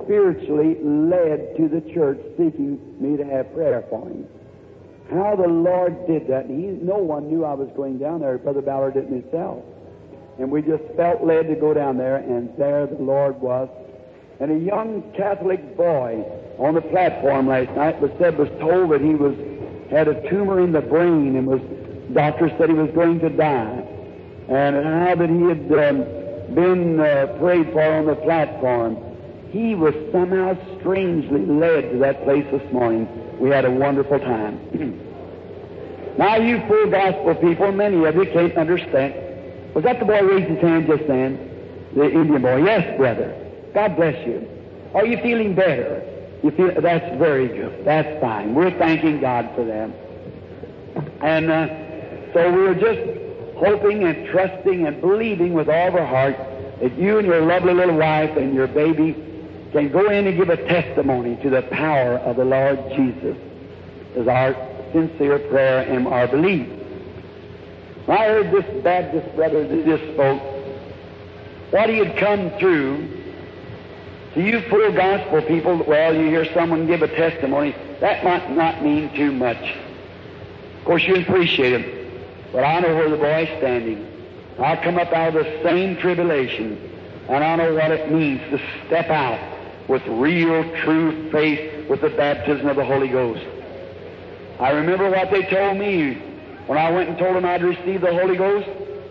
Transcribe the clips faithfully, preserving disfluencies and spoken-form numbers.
spiritually led to the church seeking me to have prayer for him. How the Lord did that. And he, no one knew I was going down there. Brother Ballard did it himself. And we just felt led to go down there, and there the Lord was. And a young Catholic boy on the platform last night was said was told that he was had a tumor in the brain, and was doctor said he was going to die. And how that he had um, been uh, prayed for on the platform. He was somehow strangely led to that place this morning. We had a wonderful time. Now, you full gospel people, many of you can't understand. Was that the boy raised his hand just then? The Indian boy. Yes, brother. God bless you. Are you feeling better? You feel that's very good. That's fine. We're thanking God for them. And uh, so we're just hoping and trusting and believing with all of our heart that you and your lovely little wife and your baby can go in and give a testimony to the power of the Lord Jesus, is our sincere prayer and our belief. When I heard this Baptist brother that just spoke, what he had come through, to you full gospel people, well, you hear someone give a testimony, that might not mean too much. Of course, you appreciate him, but I know where the boy's standing. I come up out of the same tribulation, and I know what it means to step out with real, true faith with the baptism of the Holy Ghost. I remember what they told me when I went and told them I'd received the Holy Ghost.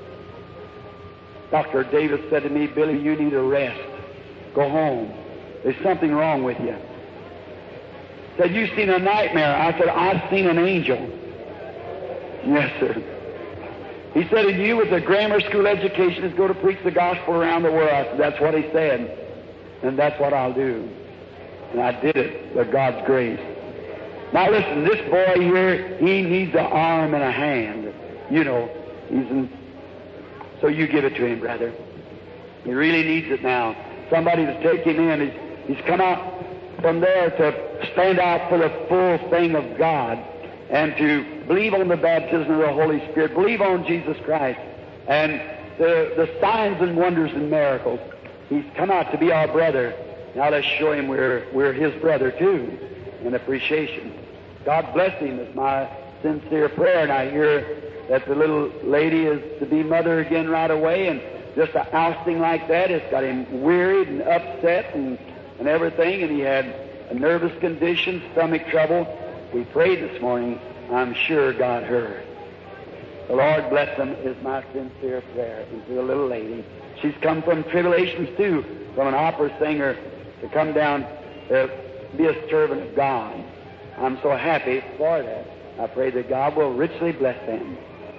Doctor Davis said to me, Billy, you need a rest. Go home. There's something wrong with you. Said, you've seen a nightmare. I said, I've seen an angel. Yes, sir. He said, and you with a grammar school education is go to preach the gospel around the world. I said, that's what he said. And that's what I'll do. And I did it by God's grace. Now listen, this boy here, he needs an arm and a hand. You know, he's in, so you give it to him, brother. He really needs it now. Somebody to take him in. He's, he's come out from there to stand out for the full thing of God and to believe on the baptism of the Holy Spirit, believe on Jesus Christ and the, the signs and wonders and miracles. He's come out to be our brother. Now let's show him we're, we're his brother too, in appreciation. God bless him is my sincere prayer. And I hear that the little lady is to be mother again right away, and just an ousting like that has got him wearied and upset and, and everything, and he had a nervous condition, stomach trouble. We prayed this morning. I'm sure God heard. The Lord bless him is my sincere prayer. And to the little lady, she's come from tribulations too, from an opera singer to come down to be a servant of God. I'm so happy for that. I pray that God will richly bless them.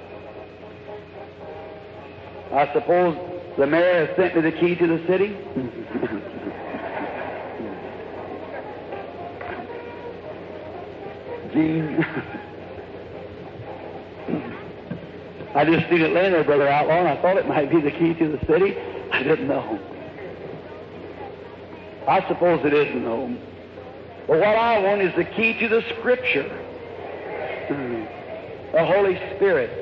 I suppose the mayor has sent me the key to the city. Gene. I just seen it laying there, Brother Outlaw, and I thought it might be the key to the city. I didn't know. I suppose it isn't, though. But what I want is the key to the Scripture. The Holy Spirit.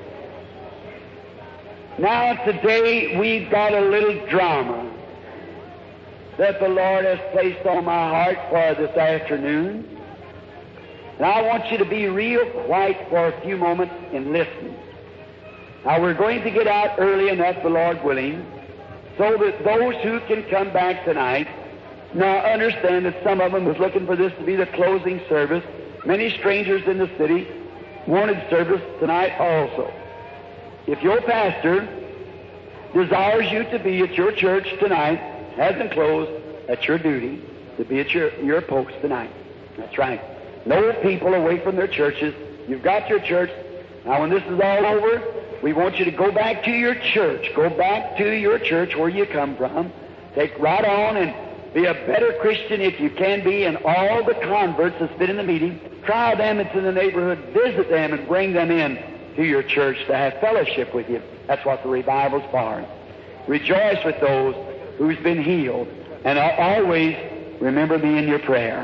Now today we've got a little drama that the Lord has placed on my heart for this afternoon. And I want you to be real quiet for a few moments and listen. Now we're going to get out early enough, the Lord willing, so that those who can come back tonight. Now understand that some of them was looking for this to be the closing service. Many strangers in the city wanted service tonight also. If your pastor desires you to be at your church tonight, hasn't closed, that's your duty to be at your, your post tonight. That's right. No people away from their churches. You've got your church. Now when this is all over, we want you to go back to your church. Go back to your church where you come from. Take right on and be a better Christian if you can be, and all the converts that's been in the meeting, try them that's in the neighborhood, visit them and bring them in to your church to have fellowship with you. That's what the revival's for. Rejoice with those who's been healed, and always remember me in your prayer.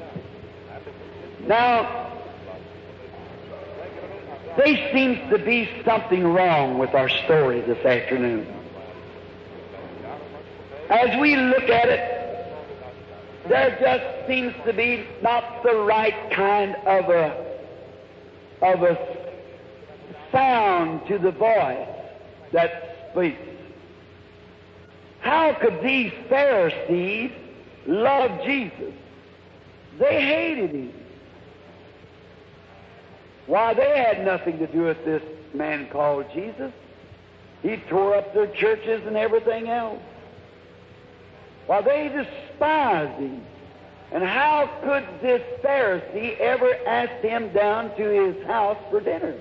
Now, there seems to be something wrong with our story this afternoon. As we look at it, there just seems to be not the right kind of a, of a sound to the voice that speaks. How could these Pharisees love Jesus? They hated him. Why, they had nothing to do with this man called Jesus. He tore up their churches and everything else. Why, they despised him. And how could this Pharisee ever ask him down to his house for dinner?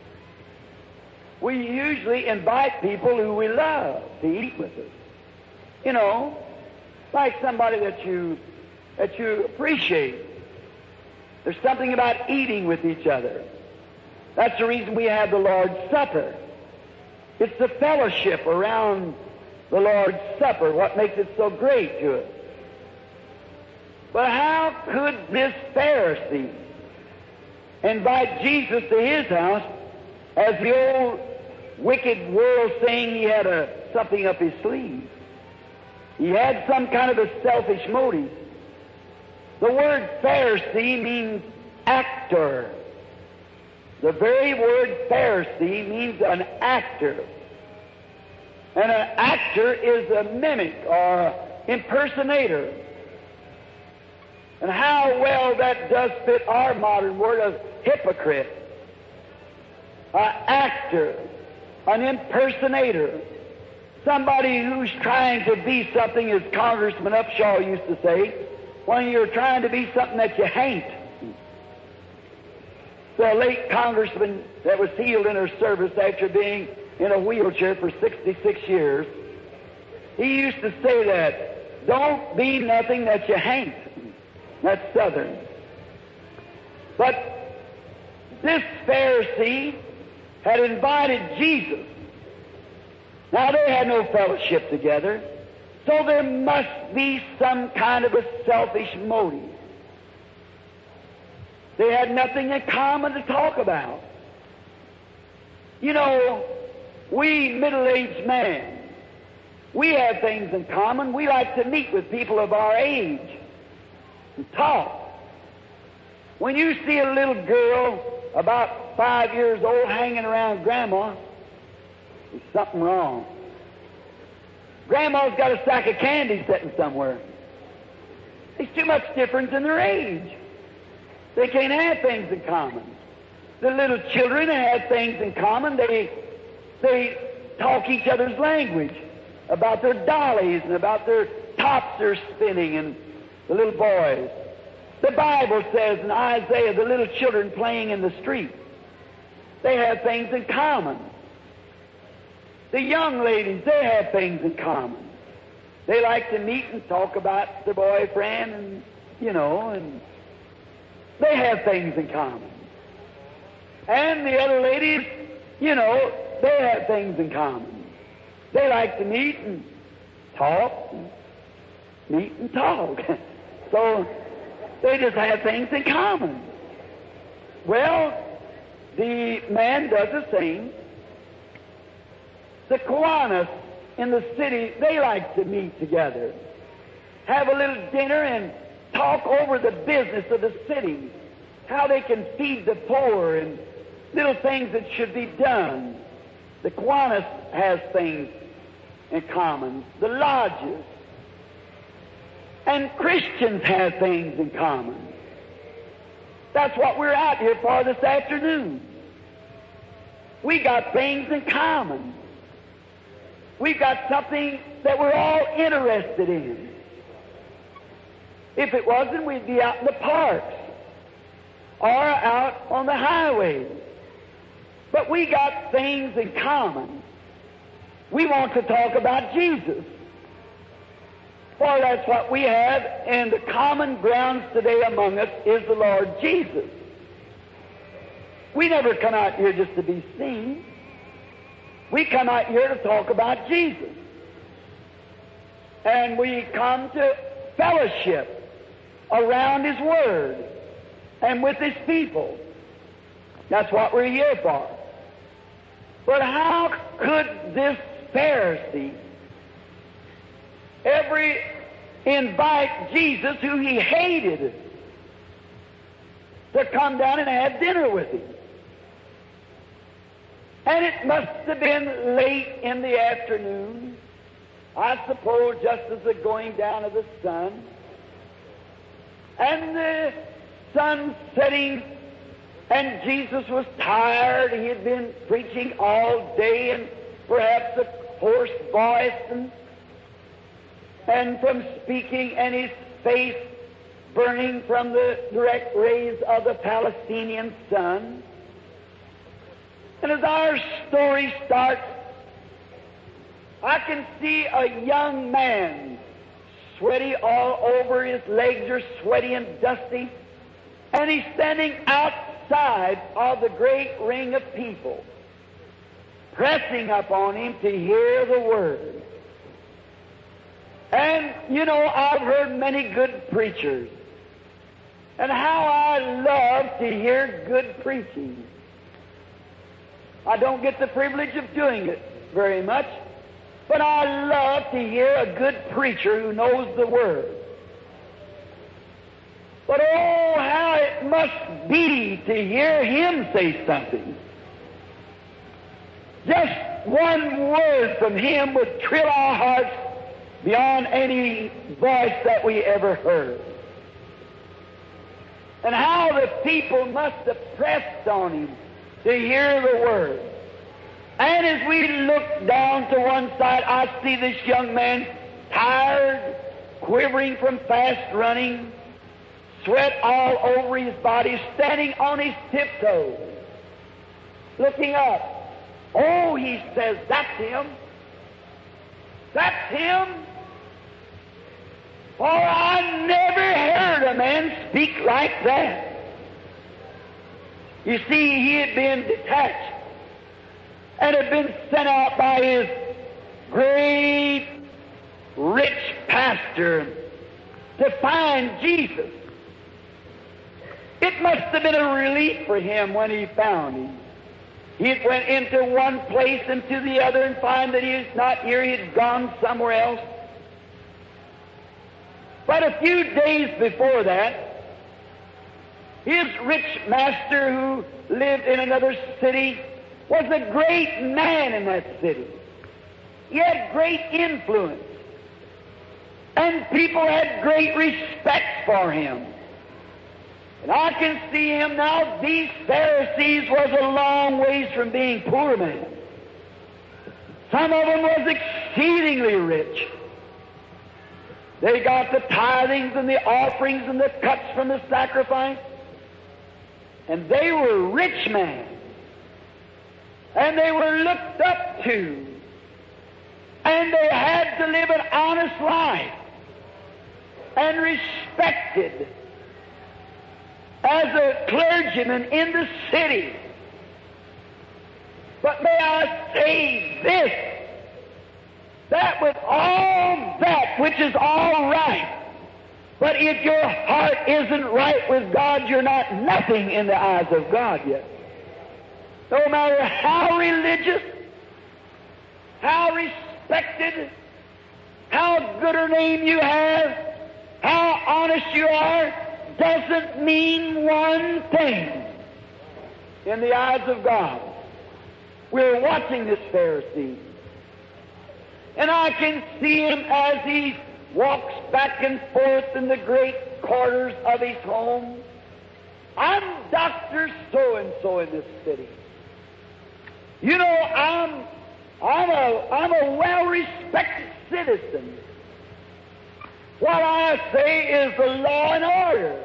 We usually invite people who we love to eat with us. You know, like somebody that you that you appreciate. There's something about eating with each other. That's the reason we have the Lord's Supper. It's the fellowship around the Lord's Supper what makes it so great to us. But how could this Pharisee invite Jesus to his house, as the old wicked world saying he had a, something up his sleeve? He had some kind of a selfish motive. The word Pharisee means actor. The very word Pharisee means an actor. And an actor is a mimic or impersonator. And how well that does fit our modern word of hypocrite. An actor, an impersonator, somebody who's trying to be something, as Congressman Upshaw used to say, when you're trying to be something that you ain't. The late congressman that was healed in her service after being in a wheelchair for sixty-six years, he used to say that, don't be nothing that you ain't. That's Southern. But this Pharisee had invited Jesus. Now, they had no fellowship together, so there must be some kind of a selfish motive. They had nothing in common to talk about. You know, we middle-aged men, we have things in common. We like to meet with people of our age and talk. When you see a little girl about five years old hanging around Grandma, there's something wrong. Grandma's got a sack of candy sitting somewhere. There's too much difference in their age. They can't have things in common. The little children have things in common. They, they talk each other's language about their dollies and about their tops they're spinning, and the little boys. The Bible says in Isaiah, the little children playing in the street, they have things in common. The young ladies, they have things in common. They like to meet and talk about their boyfriend, and, you know, and they have things in common. And the other ladies, you know, they have things in common. They like to meet and talk, and meet and talk. So they just have things in common. Well, the man does the same. The Kiwanis in the city, they like to meet together, have a little dinner and talk over the business of the city, how they can feed the poor and little things that should be done. The Kiwanis has things in common. The lodges. And Christians have things in common. That's what we're out here for this afternoon. We got things in common. We've got something that we're all interested in. If it wasn't, we'd be out in the parks or out on the highways. But we got things in common. We want to talk about Jesus. For that's what we have, and the common grounds today among us is the Lord Jesus. We never come out here just to be seen. We come out here to talk about Jesus. And we come to fellowship around His Word and with His people. That's what we're here for. But how could this Pharisee, every invite Jesus, who he hated, to come down and have dinner with him. And it must have been late in the afternoon, I suppose just as the going down of the sun, and the sun setting, and Jesus was tired. He had been preaching all day, and perhaps a hoarse voice, and, and from speaking, and his face burning from the direct rays of the Palestinian sun. And as our story starts, I can see a young man, sweaty all over, his legs are sweaty and dusty, and he's standing outside of the great ring of people, pressing upon him to hear the Word. And, you know, I've heard many good preachers, and how I love to hear good preaching. I don't get the privilege of doing it very much, but I love to hear a good preacher who knows the Word. But oh, how it must be to hear him say something. Just one word from him would thrill our hearts beyond any voice that we ever heard. And how the people must have pressed on him to hear the Word. And as we look down to one side, I see this young man tired, quivering from fast running, sweat all over his body, standing on his tiptoes, looking up. Oh, he says, that's him. That's him. For I never heard a man speak like that. You see, he had been detached and had been sent out by his great, rich pastor to find Jesus. It must have been a relief for him when he found him. He went into one place and to the other and find that he was not here, he had gone somewhere else. But a few days before that, his rich master, who lived in another city, was a great man in that city. He had great influence, and people had great respect for him. And I can see him now. These Pharisees was a long ways from being poor men. Some of them was exceedingly rich. They got the tithings and the offerings and the cuts from the sacrifice. And they were rich men. And they were looked up to. And they had to live an honest life. And respected as a clergyman in the city. But may I say this, that with all that which is all right, but if your heart isn't right with God, you're not nothing in the eyes of God yet. No matter how religious, how respected, how good a name you have, how honest you are, doesn't mean one thing in the eyes of God. We're watching this Pharisee, and I can see him as he walks back and forth in the great quarters of his home. I'm Doctor So-and-so in this city. You know, I'm, I'm a, I'm a well-respected citizen. What I say is the law and order.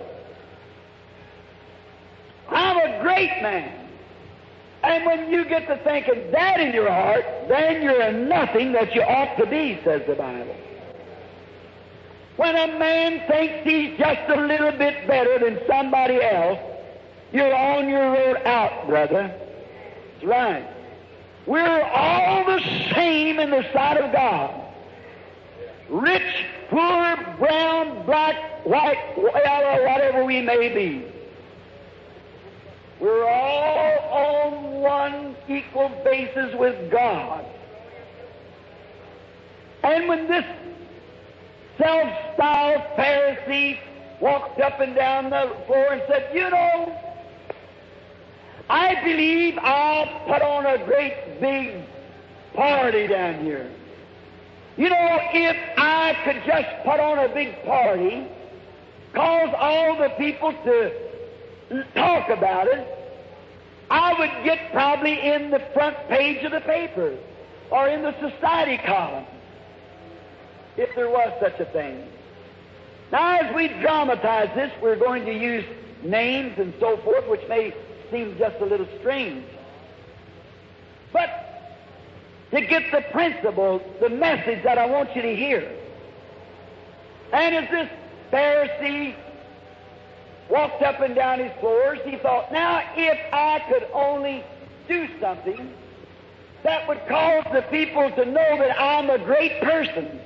I'm a great man. And when you get to thinking that in your heart, then you're a nothing that you ought to be, says the Bible. When a man thinks he's just a little bit better than somebody else, you're on your road out, brother. That's right. We're all the same in the sight of God. Rich, poor, brown, black, white, yellow, whatever we may be. We're all on one equal basis with God. And when this self-styled Pharisee walked up and down the floor and said, "You know, I believe I'll put on a great big party down here. You know, if I could just put on a big party, cause all the people to talk about it, I would get probably in the front page of the paper or in the society column, if there was such a thing." Now, as we dramatize this, we're going to use names and so forth, which may seem just a little strange. But to get the principle, the message that I want you to hear. And as this Pharisee walked up and down his floors, he thought, now if I could only do something that would cause the people to know that I'm a great person.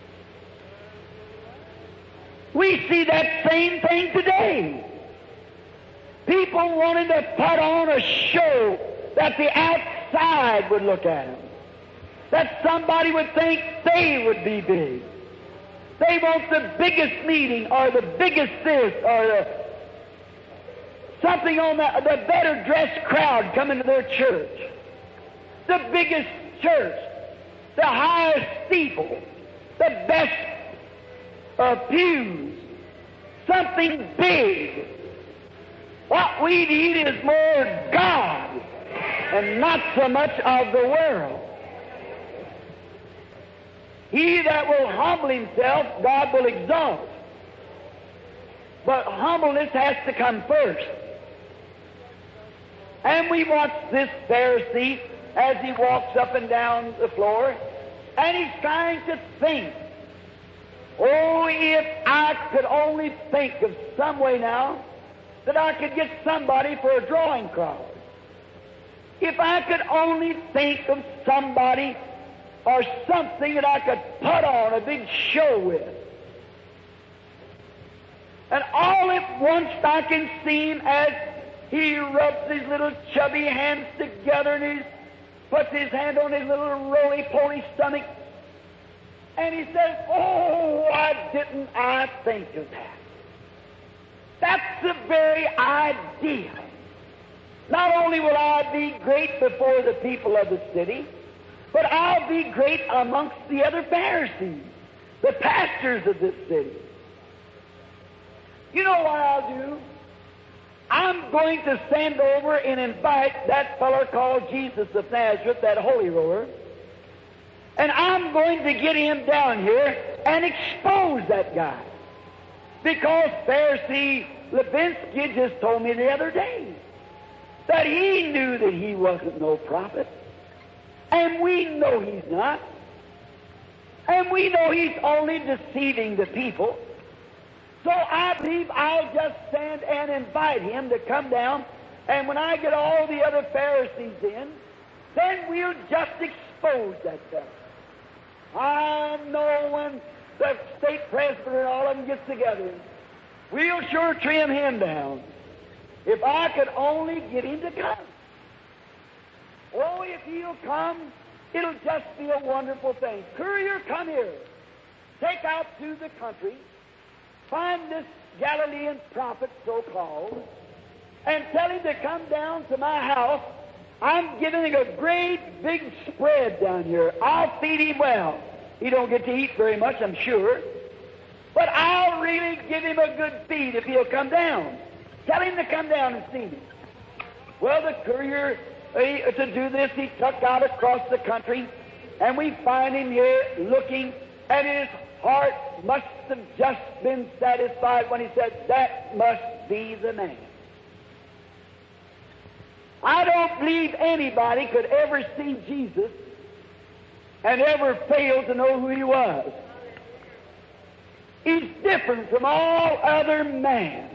We see that same thing today. People wanting to put on a show that the outside would look at them, that somebody would think they would be big. They want the biggest meeting or the biggest this or the, something on the, the better dressed crowd coming to their church, the biggest church, the highest steeple, the best uh, pews, something big. What we need is more God and not so much of the world. He that will humble himself, God will exalt. But humbleness has to come first. And we watch this Pharisee as he walks up and down the floor, and he's trying to think, oh, if I could only think of some way now that I could get somebody for a drawing crowd. If I could only think of somebody or something that I could put on a big show with. And all at once I can see him as he rubs his little chubby hands together and he puts his hand on his little roly-poly stomach and he says, oh, why didn't I think of that? That's the very idea. Not only will I be great before the people of the city, but I'll be great amongst the other Pharisees, the pastors of this city. You know what I'll do? I'm going to stand over and invite that fellow called Jesus of Nazareth, that holy roller, and I'm going to get him down here and expose that guy. Because Pharisee Levinsky just told me the other day that he knew that he wasn't no prophet. And we know he's not. And we know he's only deceiving the people. So I believe I'll just stand and invite him to come down, and when I get all the other Pharisees in, then we'll just expose that fellow. I know when the state presbyter and all of them gets together, we'll sure trim him down. If I could only get him to come. Oh, if he'll come, it'll just be a wonderful thing. Courier, come here. Take out to the country, find this Galilean prophet, so-called, and tell him to come down to my house. I'm giving him a great big spread down here. I'll feed him well. He don't get to eat very much, I'm sure. But I'll really give him a good feed if he'll come down. Tell him to come down and see me. Well, the courier, he, to do this, he took out across the country, and we find him here looking, and his heart must have just been satisfied when he said, that must be the man. I don't believe anybody could ever see Jesus and ever fail to know who he was. He's different from all other men.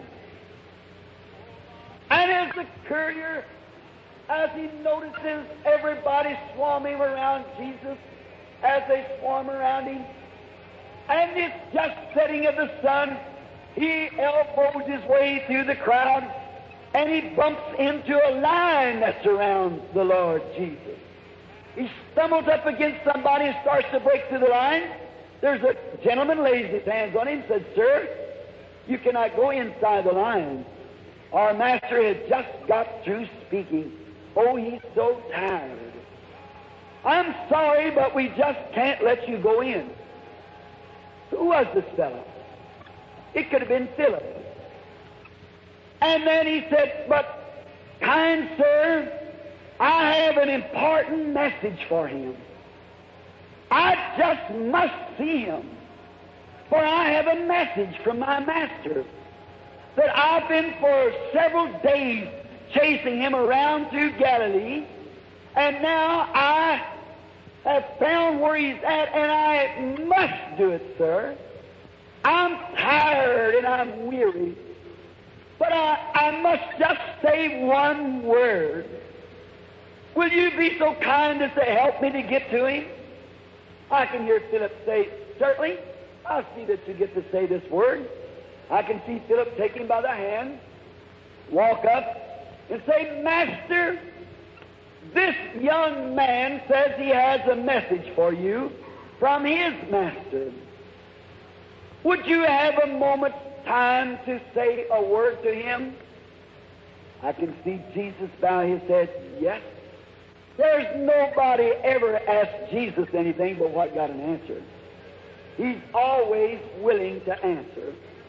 And as the courier, as he notices everybody swarming around Jesus, as they swarm around him, and it's just setting of the sun, he elbows his way through the crowd, and he bumps into a line that surrounds the Lord Jesus. He stumbles up against somebody and starts to break through the line, There's a gentleman lays his hands on him and said, "Sir, you cannot go inside the lines. Our master has just got through speaking. Oh, he's so tired. I'm sorry, but we just can't let you go in." Who was this fellow? It could have been Philip. And then he said, "But, kind sir, I have an important message for him. I just must see him, for I have a message from my master that I've been for several days chasing him around through Galilee, and now I have found where he's at, and I must do it, sir. I'm tired and I'm weary, but I, I must just say one word. Will you be so kind as to help me to get to him?" I can hear Philip say, "Certainly, I'll see that you get to say this word." I can see Philip take him by the hand, walk up, and say, "Master, this young man says he has a message for you from his master. Would you have a moment's time to say a word to him?" I can see Jesus bow his head, "Yes." There's nobody ever asked Jesus anything but what got an answer. He's always willing to answer.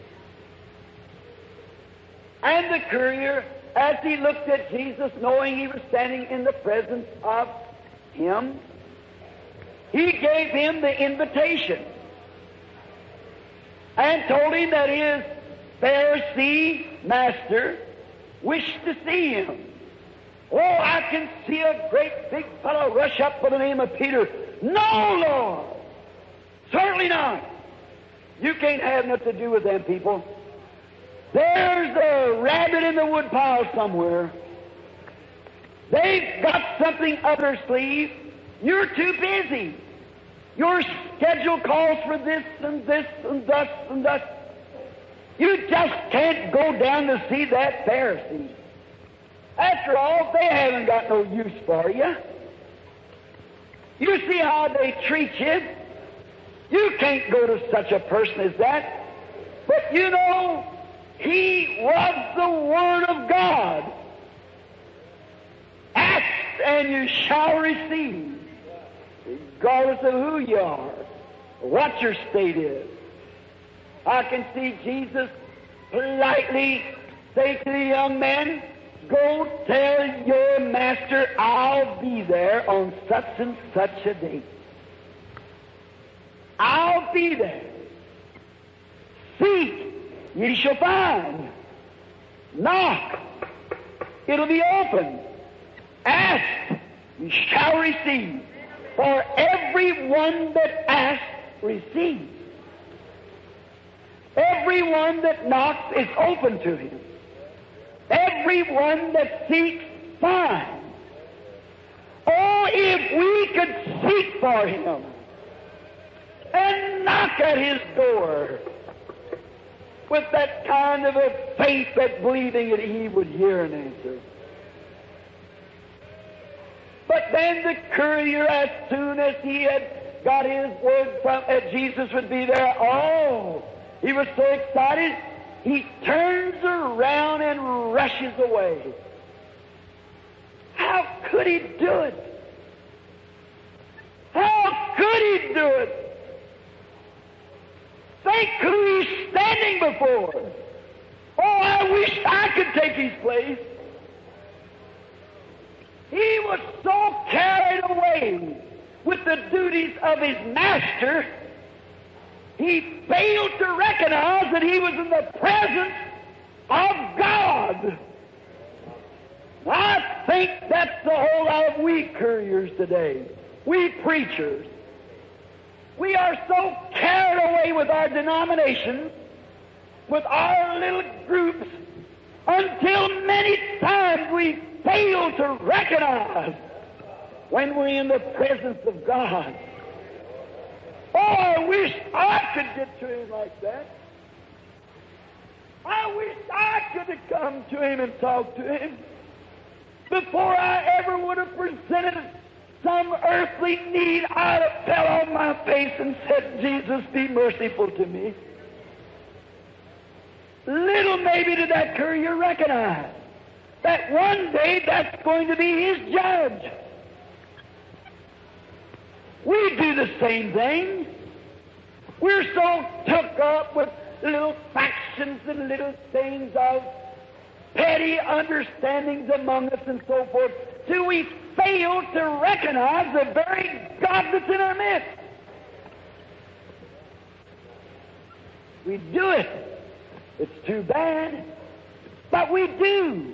And the courier, as he looked at Jesus, knowing he was standing in the presence of him, he gave him the invitation and told him that his Pharisee master wished to see him. Oh, I can see a great big fellow rush up by the name of Peter. "No, Lord, certainly not. You can't have nothing to do with them people. There's a rabbit in the woodpile somewhere. They've got something up their sleeve. You're too busy. Your schedule calls for this and this and thus and thus. You just can't go down to see that Pharisee. After all, they haven't got no use for you. You see how they treat you. You can't go to such a person as that." But you know, he was the Word of God. "Ask and you shall receive," regardless of who you are, or what your state is. I can see Jesus politely say to the young man, "Go tell your master I'll be there on such and such a date. I'll be there. Seek, ye shall find. Knock, it'll be open. Ask, ye shall receive. For everyone that asks receives. Everyone that knocks is open to him. Everyone that seeks finds." Oh, if we could seek for him and knock at his door with that kind of a faith that believing that he would hear an answer. But then the courier, as soon as he had got his word from that Jesus would be there, oh, he was so excited, he turns around and rushes away. How could he do it? How could he do it? Think who he's standing before. Oh, I wish I could take his place. He was so carried away with the duties of his master, he failed to recognize that he was in the presence of God. I think that's the whole lot of we couriers today, we preachers. We are so carried away with our denominations, with our little groups, until many times we fail to recognize when we're in the presence of God. Oh, I wish I could get to him like that. I wish I could have come to him and talked to him before I ever would have presented some earthly need, I'd have fell on my face and said, Jesus, be merciful to me. Little maybe did that courier recognize that one day that's going to be his judge. We do the same thing. We're so took up with little factions and little things of petty understandings among us and so forth, till we fail to recognize the very God that's in our midst. We do it. It's too bad, but we do.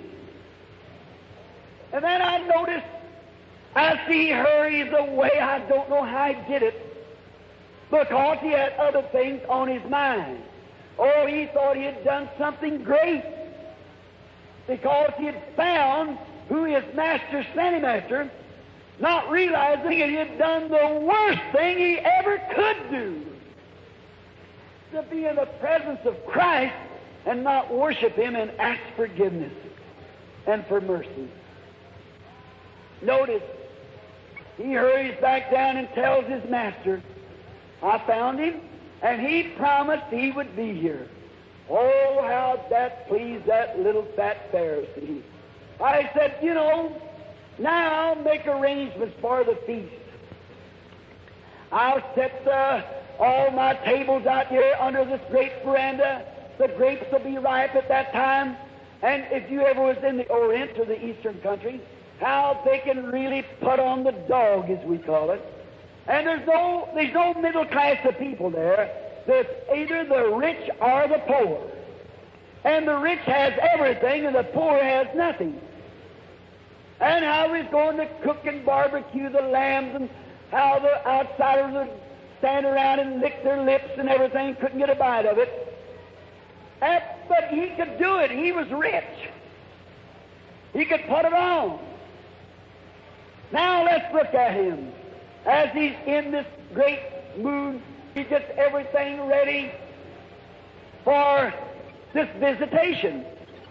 And then I notice, as he hurries away, I don't know how he did it, because he had other things on his mind. Oh, he thought he had done something great, because he had found who his master sent him after, not realizing that he had done the worst thing he ever could do, to be in the presence of Christ and not worship him and ask forgiveness and for mercy. Notice, he hurries back down and tells his master, I found him, and he promised he would be here. Oh, how that pleased that little fat Pharisee. I said, you know, now make arrangements for the feast. I'll set uh, all my tables out here under this great veranda. The grapes will be ripe at that time. And if you ever was in the Orient or the Eastern country, how they can really put on the dog, as we call it. And there's no, there's no middle class of people there. There's either the rich or the poor. And the rich has everything and the poor has nothing. And how he's going to cook and barbecue the lambs, and how the outsiders would stand around and lick their lips and everything, couldn't get a bite of it. And, but he could do it. He was rich. He could put it on. Now let's look at him. As he's in this great mood, he gets everything ready for this visitation.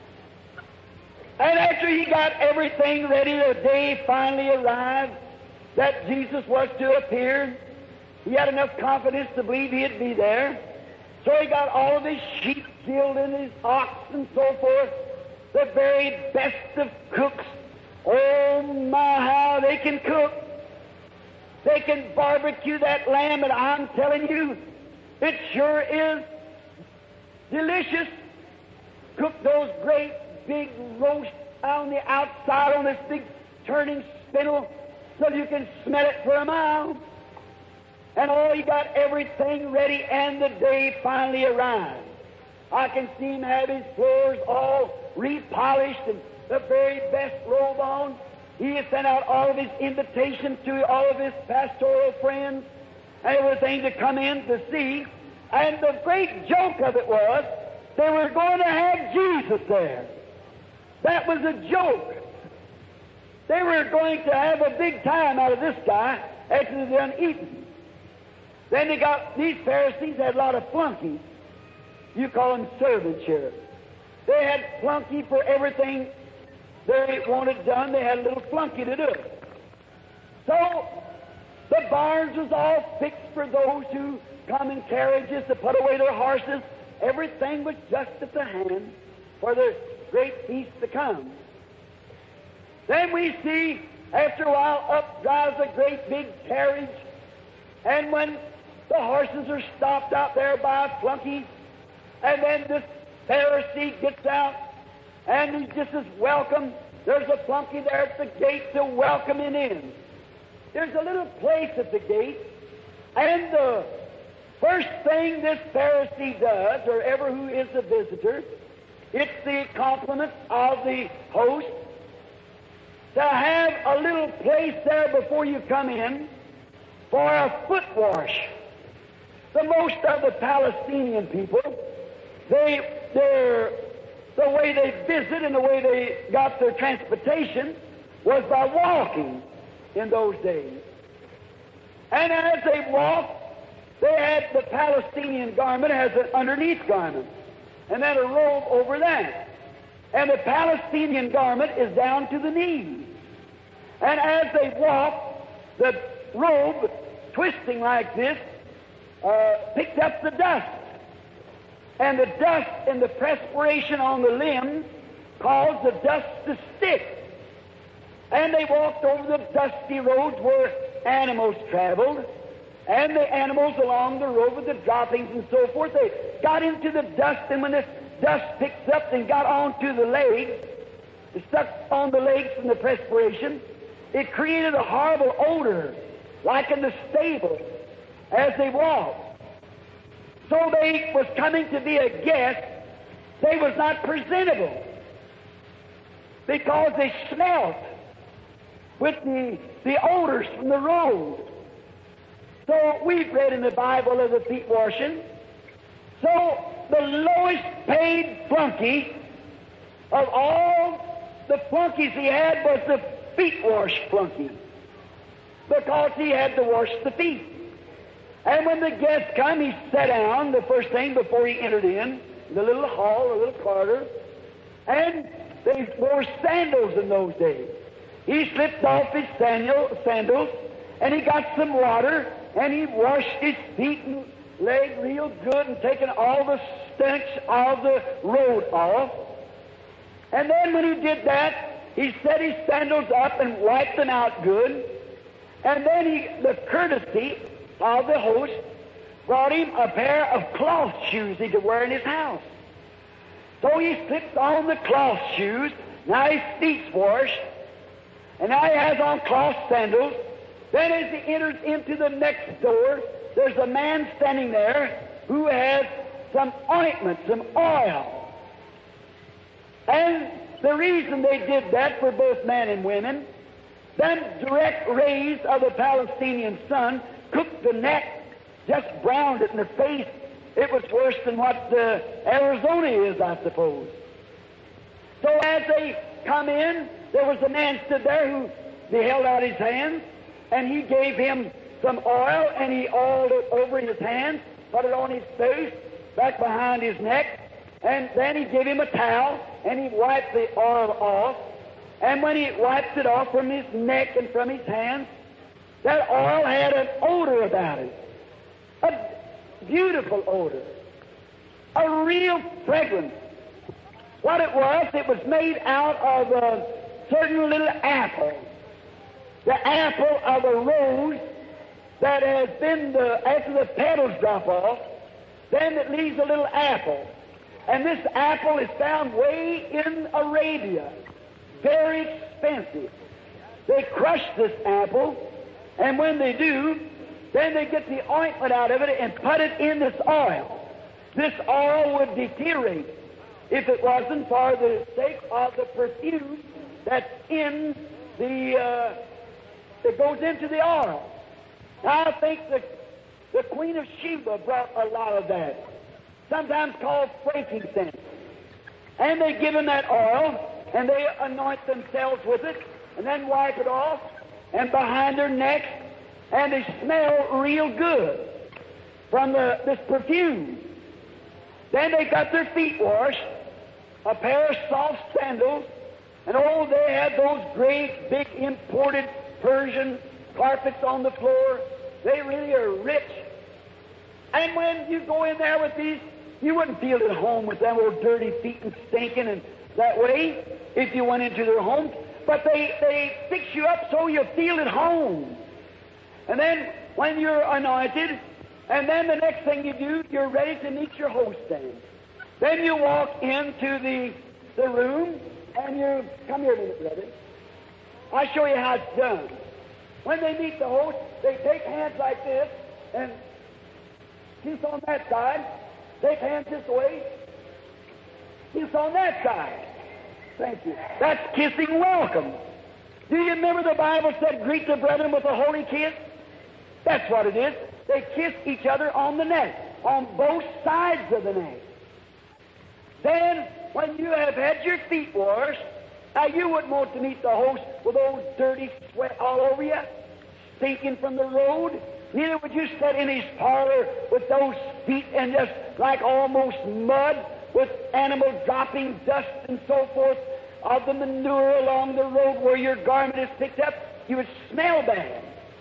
And after he got everything ready, the day finally arrived that Jesus was to appear. He had enough confidence to believe he'd be there. So he got all of his sheep killed and his ox and so forth, the very best of cooks. Oh my, how they can cook. They can barbecue that lamb, and I'm telling you, it sure is delicious. Cook those great big roasts on the outside on this big turning spindle so you can smell it for a mile. And oh, he got everything ready, and the day finally arrived. I can see him have his floors all repolished and the very best robe on. He has sent out all of his invitations to all of his pastoral friends and everything to come in to see. And the great joke of it was they were going to have Jesus there. That was a joke. They were going to have a big time out of this guy after they'd done eating. Then they got, these Pharisees had a lot of flunkies. You call them servants here. They had flunky for everything they wanted done. They had a little flunky to do it. So the barns was all fixed for those who come in carriages to put away their horses. Everything was just at the hand for the great feast to come. Then we see, after a while, up drives a great big carriage, and when the horses are stopped out there by a flunky, and then this Pharisee gets out, and he's just as welcome. There's a flunky there at the gate to welcome him in. There's a little place at the gate, and the first thing this Pharisee does, or ever who is a visitor, it's the compliment of the host to have a little place there before you come in for a foot wash. The most of the Palestinian people, they, they're, the way they visit and the way they got their transportation was by walking in those days. And as they walked, they had the Palestinian garment as an underneath garment, and then a robe over that. And the Palestinian garment is down to the knees. And as they walked, the robe, twisting like this, uh, picked up the dust. And the dust and the perspiration on the limbs caused the dust to stick. And they walked over the dusty roads where animals traveled, and the animals along the road with the droppings and so forth, they got into the dust, and when this dust picks up and got onto the legs, it stuck on the legs from the perspiration, it created a horrible odor, like in the stable, as they walked. So they was coming to be a guest, they was not presentable, because they smelt with the, the odors from the road. So we've read in the Bible of the feet washing. So the lowest paid flunky of all the flunkies he had was the feet wash flunky, because he had to wash the feet. And when the guests come, he sat down the first thing before he entered in, the little hall, the little corridor, and they wore sandals in those days. He slipped off his sandal, sandals, and he got some water, and he washed his feet and legs real good and taken all the stench of the road off. And then when he did that, he set his sandals up and wiped them out good. And then he, the courtesy of the host, brought him a pair of cloth shoes he could wear in his house. So he slipped on the cloth shoes. Now his feet's washed, and now he has on cloth sandals. Then as he enters into the next door, there's a man standing there who has some ointment, some oil. And the reason they did that for both men and women, them direct rays of the Palestinian sun cooked the neck, just browned it in the face. It was worse than what uh, Arizona is, I suppose. So as they come in, there was a man stood there who they held out his hands, and he gave him some oil, and he oiled it over his hands, put it on his face, back behind his neck, and then he gave him a towel, and he wiped the oil off. And when he wiped it off from his neck and from his hands, that oil had an odor about it, a beautiful odor, a real fragrance. What it was, it was made out of a certain little apple, the apple of a rose that has been, the, after the petals drop off, then it leaves a little apple. And this apple is found way in Arabia, very expensive. They crush this apple, and when they do, then they get the ointment out of it and put it in this oil. This oil would deteriorate if it wasn't for the sake of the perfume that's in the, uh, that goes into the oil. Now, I think the, the Queen of Sheba brought a lot of that, sometimes called frankincense. And they give them that oil, and they anoint themselves with it, and then wipe it off, and behind their necks, and they smell real good from the, this perfume. Then they got their feet washed, a pair of soft sandals, and oh, they had those great, big, imported Persian carpets on the floor. They really are rich. And when you go in there with these, you wouldn't feel at home with them old dirty feet and stinking and that way if you went into their home. But they, they fix you up so you feel at home. And then when you're anointed, and then the next thing you do, you're ready to meet your host then. Then you walk into the, the room, and you, come here a minute, brother. I'll show you how it's done. When they meet the host, they take hands like this, and kiss on that side, take hands this way, kiss on that side. Thank you. That's kissing welcome. Do you remember the Bible said, greet the brethren with a holy kiss? That's what it is. They kiss each other on the neck, on both sides of the neck. Then, when you have had your feet washed, now you wouldn't want to meet the host with old dirty sweat all over you, stinking from the road. Neither would you sit in his parlor with those feet and just like almost mud, with animal dropping dust and so forth of the manure along the road where your garment is picked up. You would smell bad.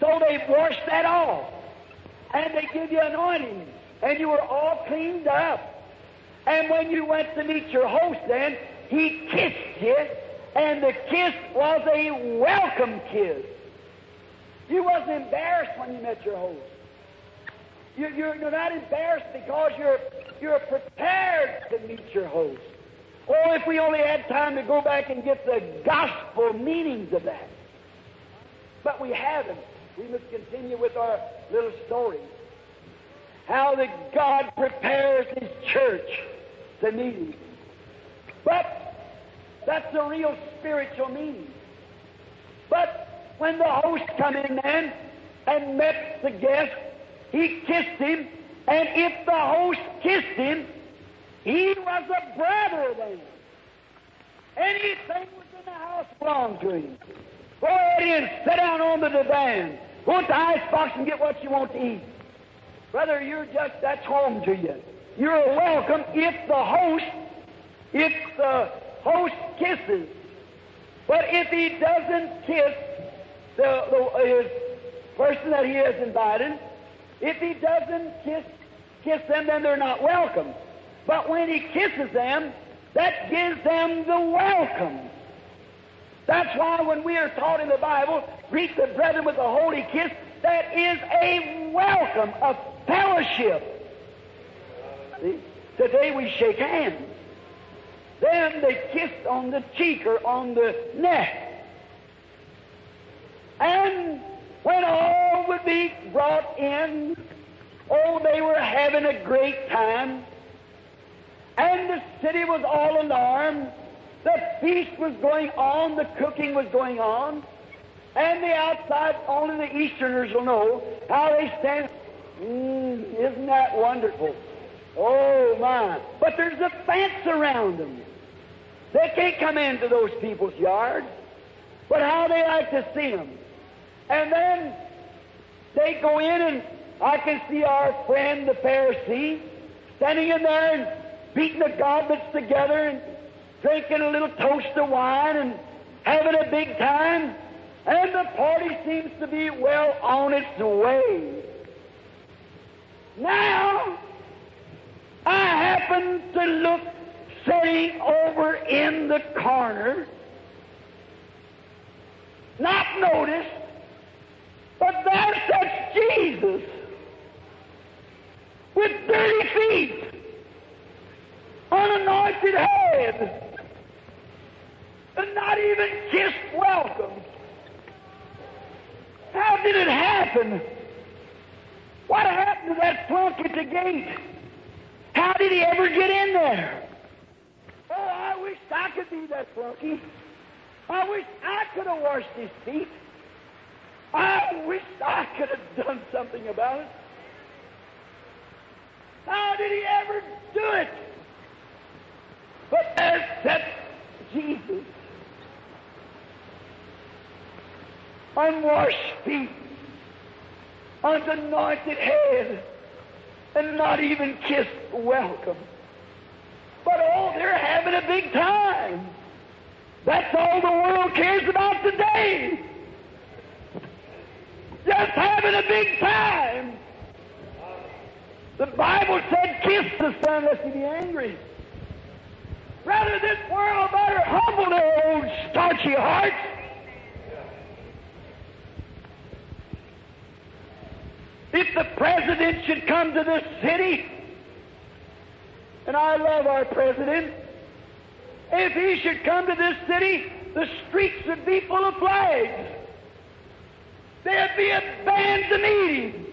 So they washed that off. And they give you anointing. And you were all cleaned up. And when you went to meet your host then, he kissed you. And the kiss was a welcome kiss. You wasn't embarrassed when you met your host. You, you're, you're not embarrassed because you're, you're prepared to meet your host. Oh, if we only had time to go back and get the gospel meanings of that. But we haven't. We must continue with our little story. How that God prepares His church to meet Him. But that's the real spiritual meaning. But when the host come in then and met the guest, he kissed him, and if the host kissed him, he was a brother then. Anything within the house belonged to him. Go ahead in, sit down on the divan. Go to the icebox and get what you want to eat. Brother, you're just, that's home to you. You're welcome if the host, if the host kisses. But if he doesn't kiss the, the, his person that he has invited, if he doesn't kiss, kiss them, then they're not welcome. But when he kisses them, that gives them the welcome. That's why when we are taught in the Bible, greet the brethren with a holy kiss, that is a welcome, a fellowship. See? Today we shake hands. Then they kissed on the cheek or on the neck. And when all would be brought in, oh, they were having a great time. And the city was all alarmed. The feast was going on, the cooking was going on. And the outside, only the Easterners will know how they stand. Mm, isn't that wonderful? Oh, my. But there's a fence around them. They can't come into those people's yards. But how they like to see them. And then they go in, and I can see our friend the Pharisee standing in there and beating the goblets together and drinking a little toast of wine and having a big time. And the party seems to be well on its way. Now, I happen to look sitting over in the corner, not noticed, but there sits Jesus with dirty feet, unanointed head, and not even kissed welcome. How did it happen? What happened to that flunk at the gate? How did he ever get in there? Oh, I wish I could be that flunky. I wish I could have washed his feet. I wish I could have done something about it. How did he ever do it? But there sat Jesus, unwashed feet, unanointed head, and not even kissed welcome. But oh, they're having a big time. That's all the world cares about today. Just having a big time. The Bible said, kiss the Son lest he be angry. Rather, this world better humble their old starchy hearts. If the President should come to this city, and I love our President, if he should come to this city, the streets would be full of flags. There'd be a band to meet him.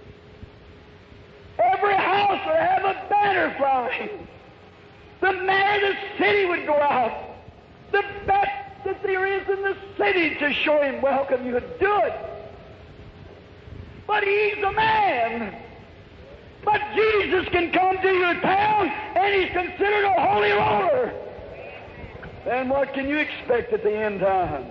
Every house would have a banner flying. The mayor of the city would go out. The best that there is in the city to show him welcome, you would do it. But he's a man. But Jesus can come to your town, and he's considered a holy roller. Then what can you expect at the end time?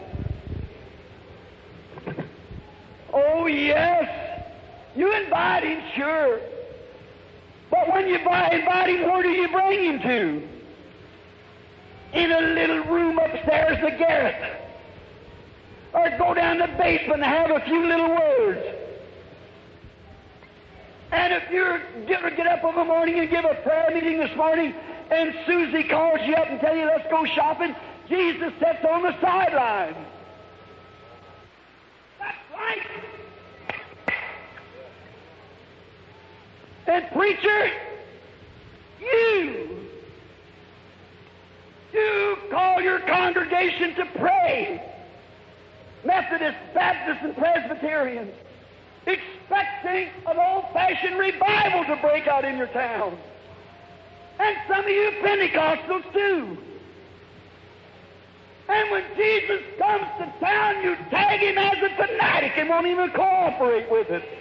Oh, yes, you invite him, sure. But when you invite him, where do you bring him to? In a little room upstairs, the garret. or go down the basement and have a few little words. And if you're get, get up in the morning and give a prayer meeting this morning, and Susie calls you up and tells you, let's go shopping, Jesus sits on the sideline. That's right. And preacher, you, you call your congregation to pray. Methodists, Baptists, and Presbyterians, expecting an old-fashioned revival to break out in your town. And some of you Pentecostals too. And when Jesus comes to town, you tag him as a fanatic and won't even cooperate with it.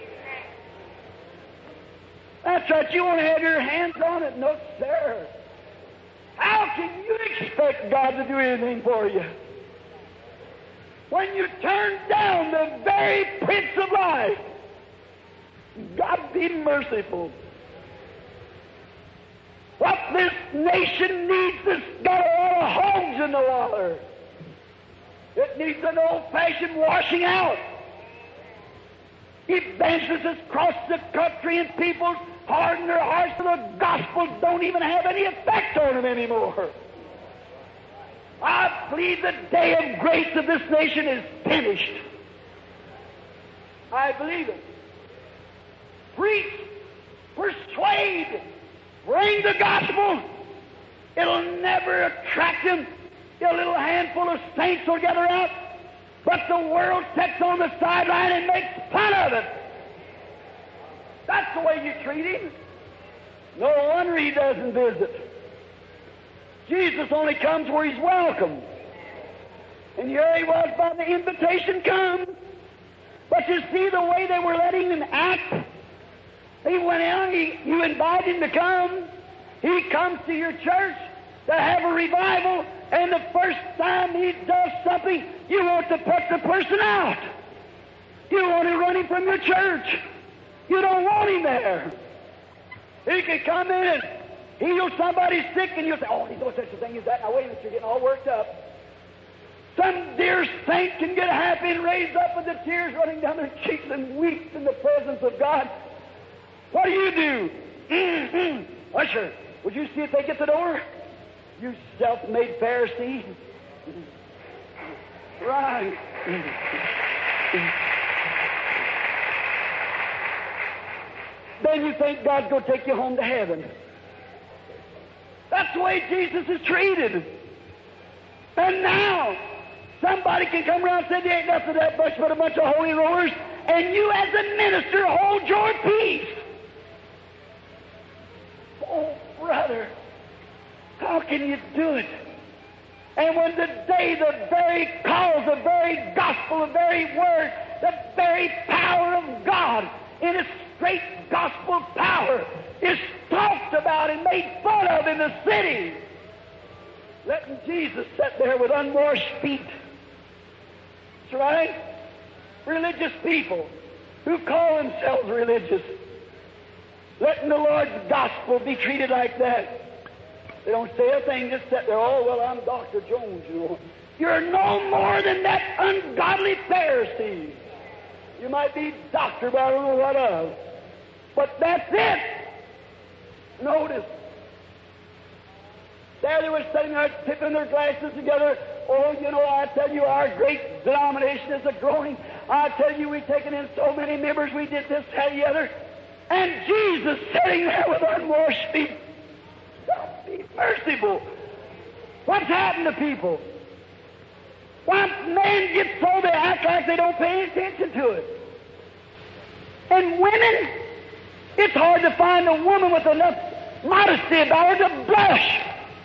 That's right, you want to have your hands on it? No, sir. How can you expect God to do anything for you when you turn down the very Prince of Life? God be merciful. What this nation needs is got a lot of hogs in the water. It needs an old-fashioned washing out. Evangelists across the country and people harden their hearts to the gospel don't even have any effect on them anymore. I believe the day of grace of this nation is finished. I believe it. Preach, persuade, bring the gospel. It'll never attract them. A little handful of saints will gather out, but the world sits on the sideline and makes fun of it. That's the way you treat him. No wonder he doesn't visit. Jesus only comes where he's welcome. And here he was by the invitation come. But you see the way they were letting him act. He went out, he, you invite him to come. He comes to your church to have a revival, and the first time he does something, you want to put the person out. You want to run him from your church. You don't want him there. He could come in and heal somebody sick, and you'll say, oh, there's no such a thing as that. Now, wait a minute, you're getting all worked up. Some dear saint can get happy and raised up with the tears running down their cheeks and weeps in the presence of God. What do you do? Mm-hmm. Usher, would you see if they get the door? You self-made Pharisee. Right. Then you think God's going to take you home to heaven. That's the way Jesus is treated. And now, somebody can come around and say, there ain't nothing that much but a bunch of holy rollers, and you as a minister hold your peace. Oh, brother, how can you do it? And when the day, the very cause, the very gospel, the very word, the very power of God in its great gospel power is talked about and made fun of in the city, letting Jesus sit there with unwashed feet. That's right. Religious people who call themselves religious, letting the Lord's gospel be treated like that. They don't say a thing, just sit there, oh, well, I'm Doctor Jones, you know. You're no more than that ungodly Pharisee. You might be doctor, but I don't know what of. But that's it. Notice. There they were sitting there tipping their glasses together. Oh, you know, I tell you, our great denomination is a growing. I tell you, we've taken in so many members, we did this, that, the other. And Jesus sitting there with unwashed feet. God be merciful. What's happened to people? Why men get so they act like they don't pay any attention to it. And women, it's hard to find a woman with enough modesty about her to blush.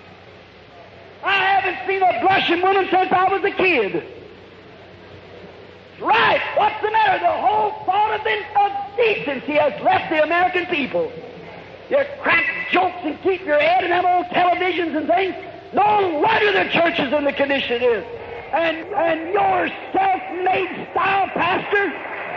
I haven't seen a blushing woman since I was a kid. Right. What's the matter? The whole thought of, the, of decency has left the American people. You crack jokes and keep your head in them old televisions and things. No wonder the church is in the condition it is. And, and your self-made style pastor,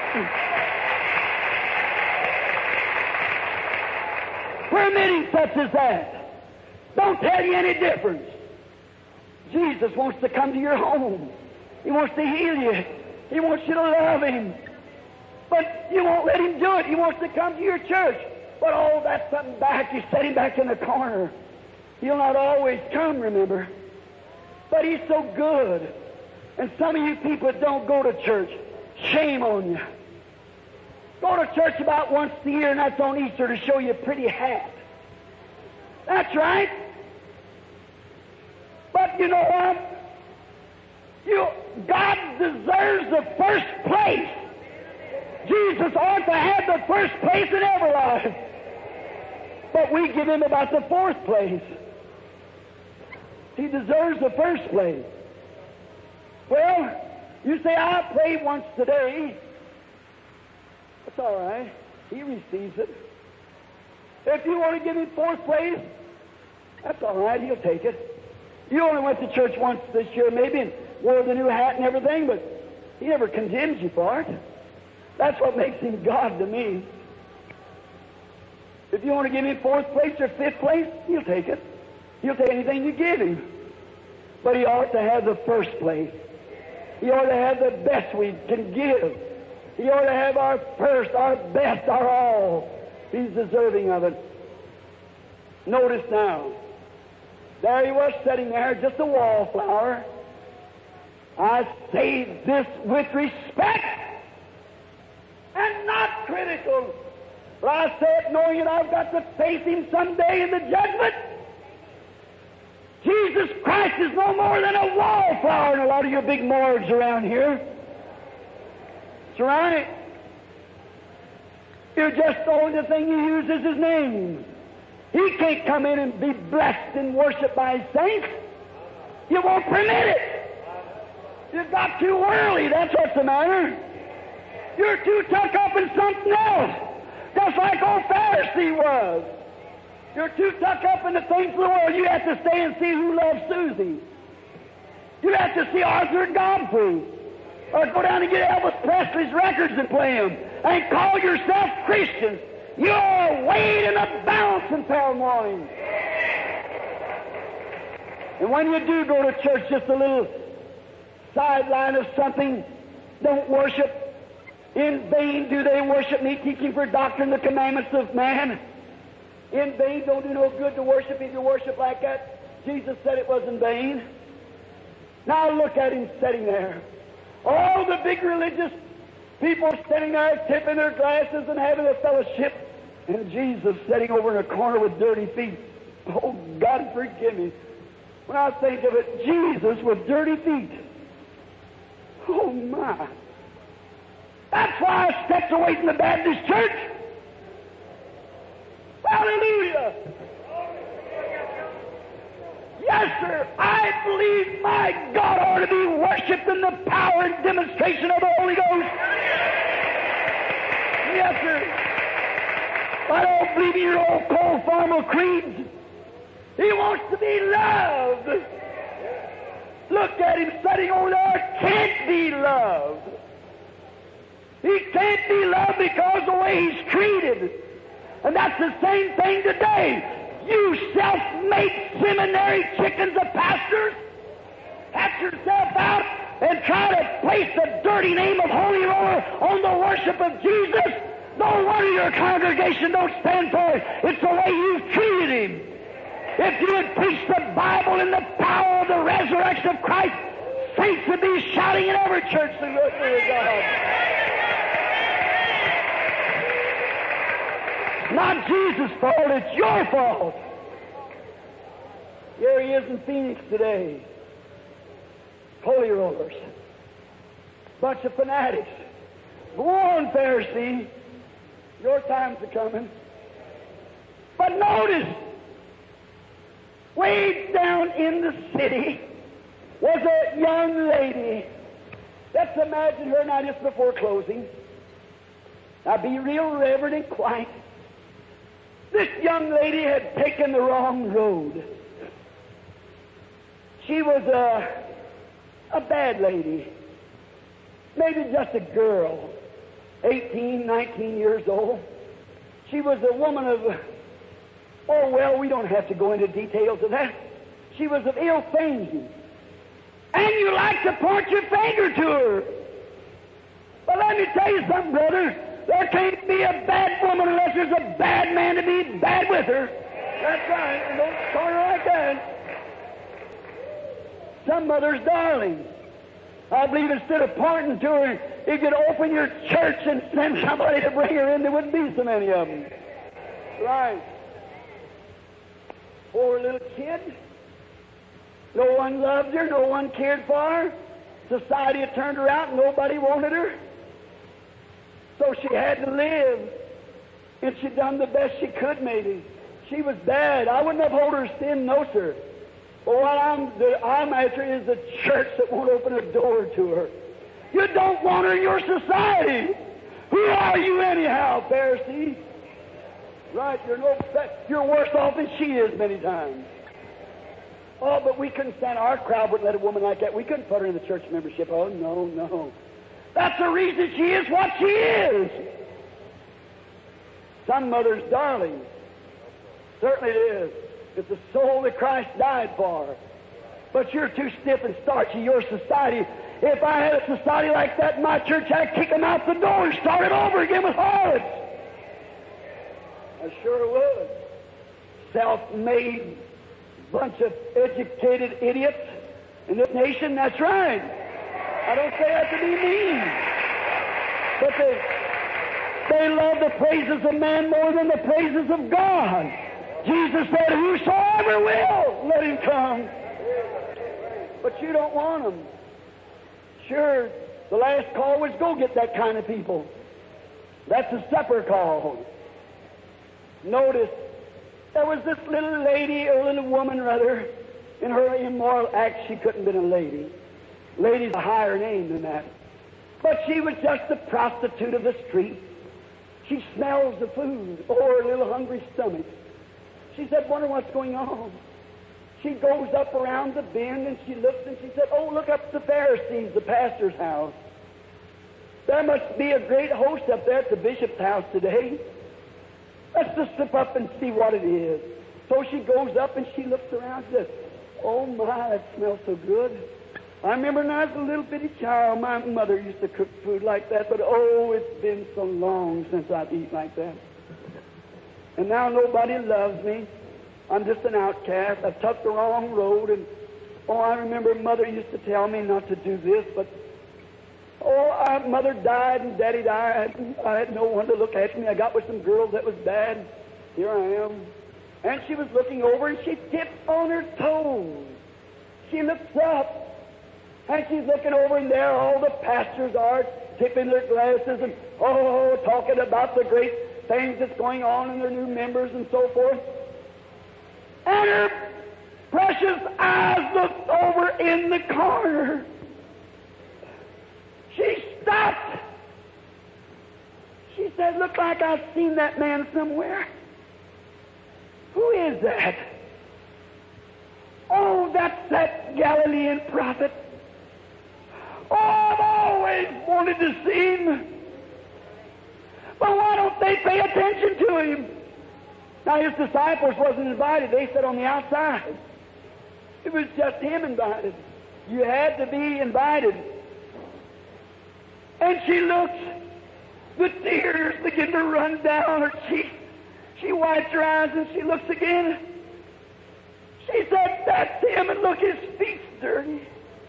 permitting such as that, don't tell you any difference. Jesus wants to come to your home. He wants to heal you. He wants you to love Him. But you won't let Him do it. He wants to come to your church. But oh, that's something back. You set Him back in the corner. He'll not always come, remember. But He's so good. And some of you people don't go to church. Shame on you. Go to church about once a year, and that's on Easter to show you a pretty hat. That's right. But you know what? You, God deserves the first place. Jesus ought to have the first place in every life. But we give Him about the fourth place. He deserves the first place. Well, you say, I prayed once today. That's all right. He receives it. If you want to give Him fourth place, that's all right. He'll take it. You only went to church once this year, maybe, and wore the new hat and everything, but He never condemns you for it. That's what makes Him God to me. If you want to give Him fourth place or fifth place, He'll take it. He'll take anything you give Him. But He ought to have the first place. He ought to have the best we can give. He ought to have our first, our best, our all. He's deserving of it. Notice now, there He was sitting there, just a wallflower. I say this with respect and not critical. But I say it knowing that I've got to face Him someday in the judgment. Jesus Christ is no more than a wallflower in a lot of your big morgues around here. That's right. You're just the only thing you use is His name. He can't come in and be blessed and worshipped by His saints. You won't permit it. You've got too worldly, that's what's the matter. You're too tucked up in something else, just like old Pharisee was. You're too tucked up in the things of the world. You have to stay and see Who Loves Susie. You have to see Arthur Godfrey. Or go down and get Elvis Presley's records and play them. And call yourself Christians. You're weighed in a balance until morning. And when you do go to church, just a little sideline of something, don't worship. In vain do they worship me, teaching for doctrine the commandments of man. In vain don't do no good to worship if you worship like that. Jesus said it was in vain. Now look at Him sitting there. All the big religious people sitting there tipping their glasses and having a fellowship, and Jesus sitting over in a corner with dirty feet. Oh, God forgive me. When I think of it, Jesus with dirty feet. Oh, my. That's why I stepped away from the Baptist church. Hallelujah. Yes, sir. I believe my God ought to be worshipped in the power and demonstration of the Holy Ghost. Yes, sir. I don't believe in your old cold formal creeds. He wants to be loved. Look at Him sitting over there. Can't be loved. He can't be loved because of the way He's treated. And that's the same thing today. You self-made seminary chickens of pastors, hat yourself out and try to place the dirty name of Holy Roller on the worship of Jesus. No wonder your congregation don't stand for it. It's the way you've treated Him. If you had preached the Bible in the power of the resurrection of Christ, saints would be shouting in every church to the glory of God. Not Jesus' fault, it's your fault. Here He is in Phoenix today. Holy rollers. Bunch of fanatics. Go on, Pharisee. Your time's a-coming. But notice, way down in the city was a young lady. Let's imagine her now just before closing. Now be real reverent and quiet. This young lady had taken the wrong road. She was a, a bad lady. Maybe just a girl, eighteen, nineteen years old. She was a woman of, oh, well, we don't have to go into details of that. She was of ill fame. And you like to point your finger to her. But let me tell you something, brother. There can't be a bad woman unless there's a bad man to be bad with her. That's right. And don't call her like that. Some mother's darling. I believe instead of pointing to her, if you could open your church and send somebody to bring her in, there wouldn't be so many of them. Right. Poor little kid. No one loved her. No one cared for her. Society had turned her out and nobody wanted her. So she had to live. And she done the best she could, maybe. She was bad. I wouldn't have hold her sin, no, sir. But what I'm, I'm after is the church that won't open a door to her. You don't want her in your society. Who are you anyhow, Pharisee? Right, you're no, you're worse off than she is many times. Oh, but we couldn't stand, our crowd wouldn't let a woman like that. We couldn't put her in the church membership. Oh, no, no. That's the reason she is what she is. Some mother's darling. Certainly it is. It's the soul that Christ died for. But you're too stiff and starchy, your society. If I had a society like that in my church, I'd kick them out the door and start it over again with harlots. I sure would. Self-made bunch of educated idiots in this nation, that's right. I don't say that to be mean. But they, they love the praises of man more than the praises of God. Jesus said, whosoever will, let him come. But you don't want them. Sure, the last call was go get that kind of people. That's a supper call. Notice, there was this little lady, or little woman rather, in her immoral act, she couldn't have been a lady. Lady's a higher name than that. But she was just a prostitute of the street. She smells the food, or her little hungry stomach. She said, wonder what's going on. She goes up around the bend and she looks and she said, oh, look up the Pharisees, the pastor's house. There must be a great host up there at the bishop's house today. Let's just slip up and see what it is. So she goes up and she looks around and says, oh my, that smells so good. I remember when I was a little bitty child, my mother used to cook food like that, but oh, it's been so long since I've eaten like that. And now nobody loves me. I'm just an outcast. I've took the wrong road. And oh, I remember Mother used to tell me not to do this, but oh, I, Mother died and Daddy died. And I had no one to look after me. I got with some girls that was bad. Here I am. And she was looking over and she tipped on her toes. She looks up and she's looking over, and there all the pastors are tipping their glasses and oh, talking about the great things that's going on in their new members and so forth. And her precious eyes looked over in the corner. She stopped. She said, look like I've seen that man somewhere. Who is that? Oh, that's that Galilean prophet. Oh, I've always wanted to see him. But why don't they pay attention to him? Now, his disciples wasn't invited. They sat on the outside. It was just him invited. You had to be invited. And she looks. The tears begin to run down her cheeks. She wipes her eyes and she looks again. She said, that's him, and look, his feet's dirty.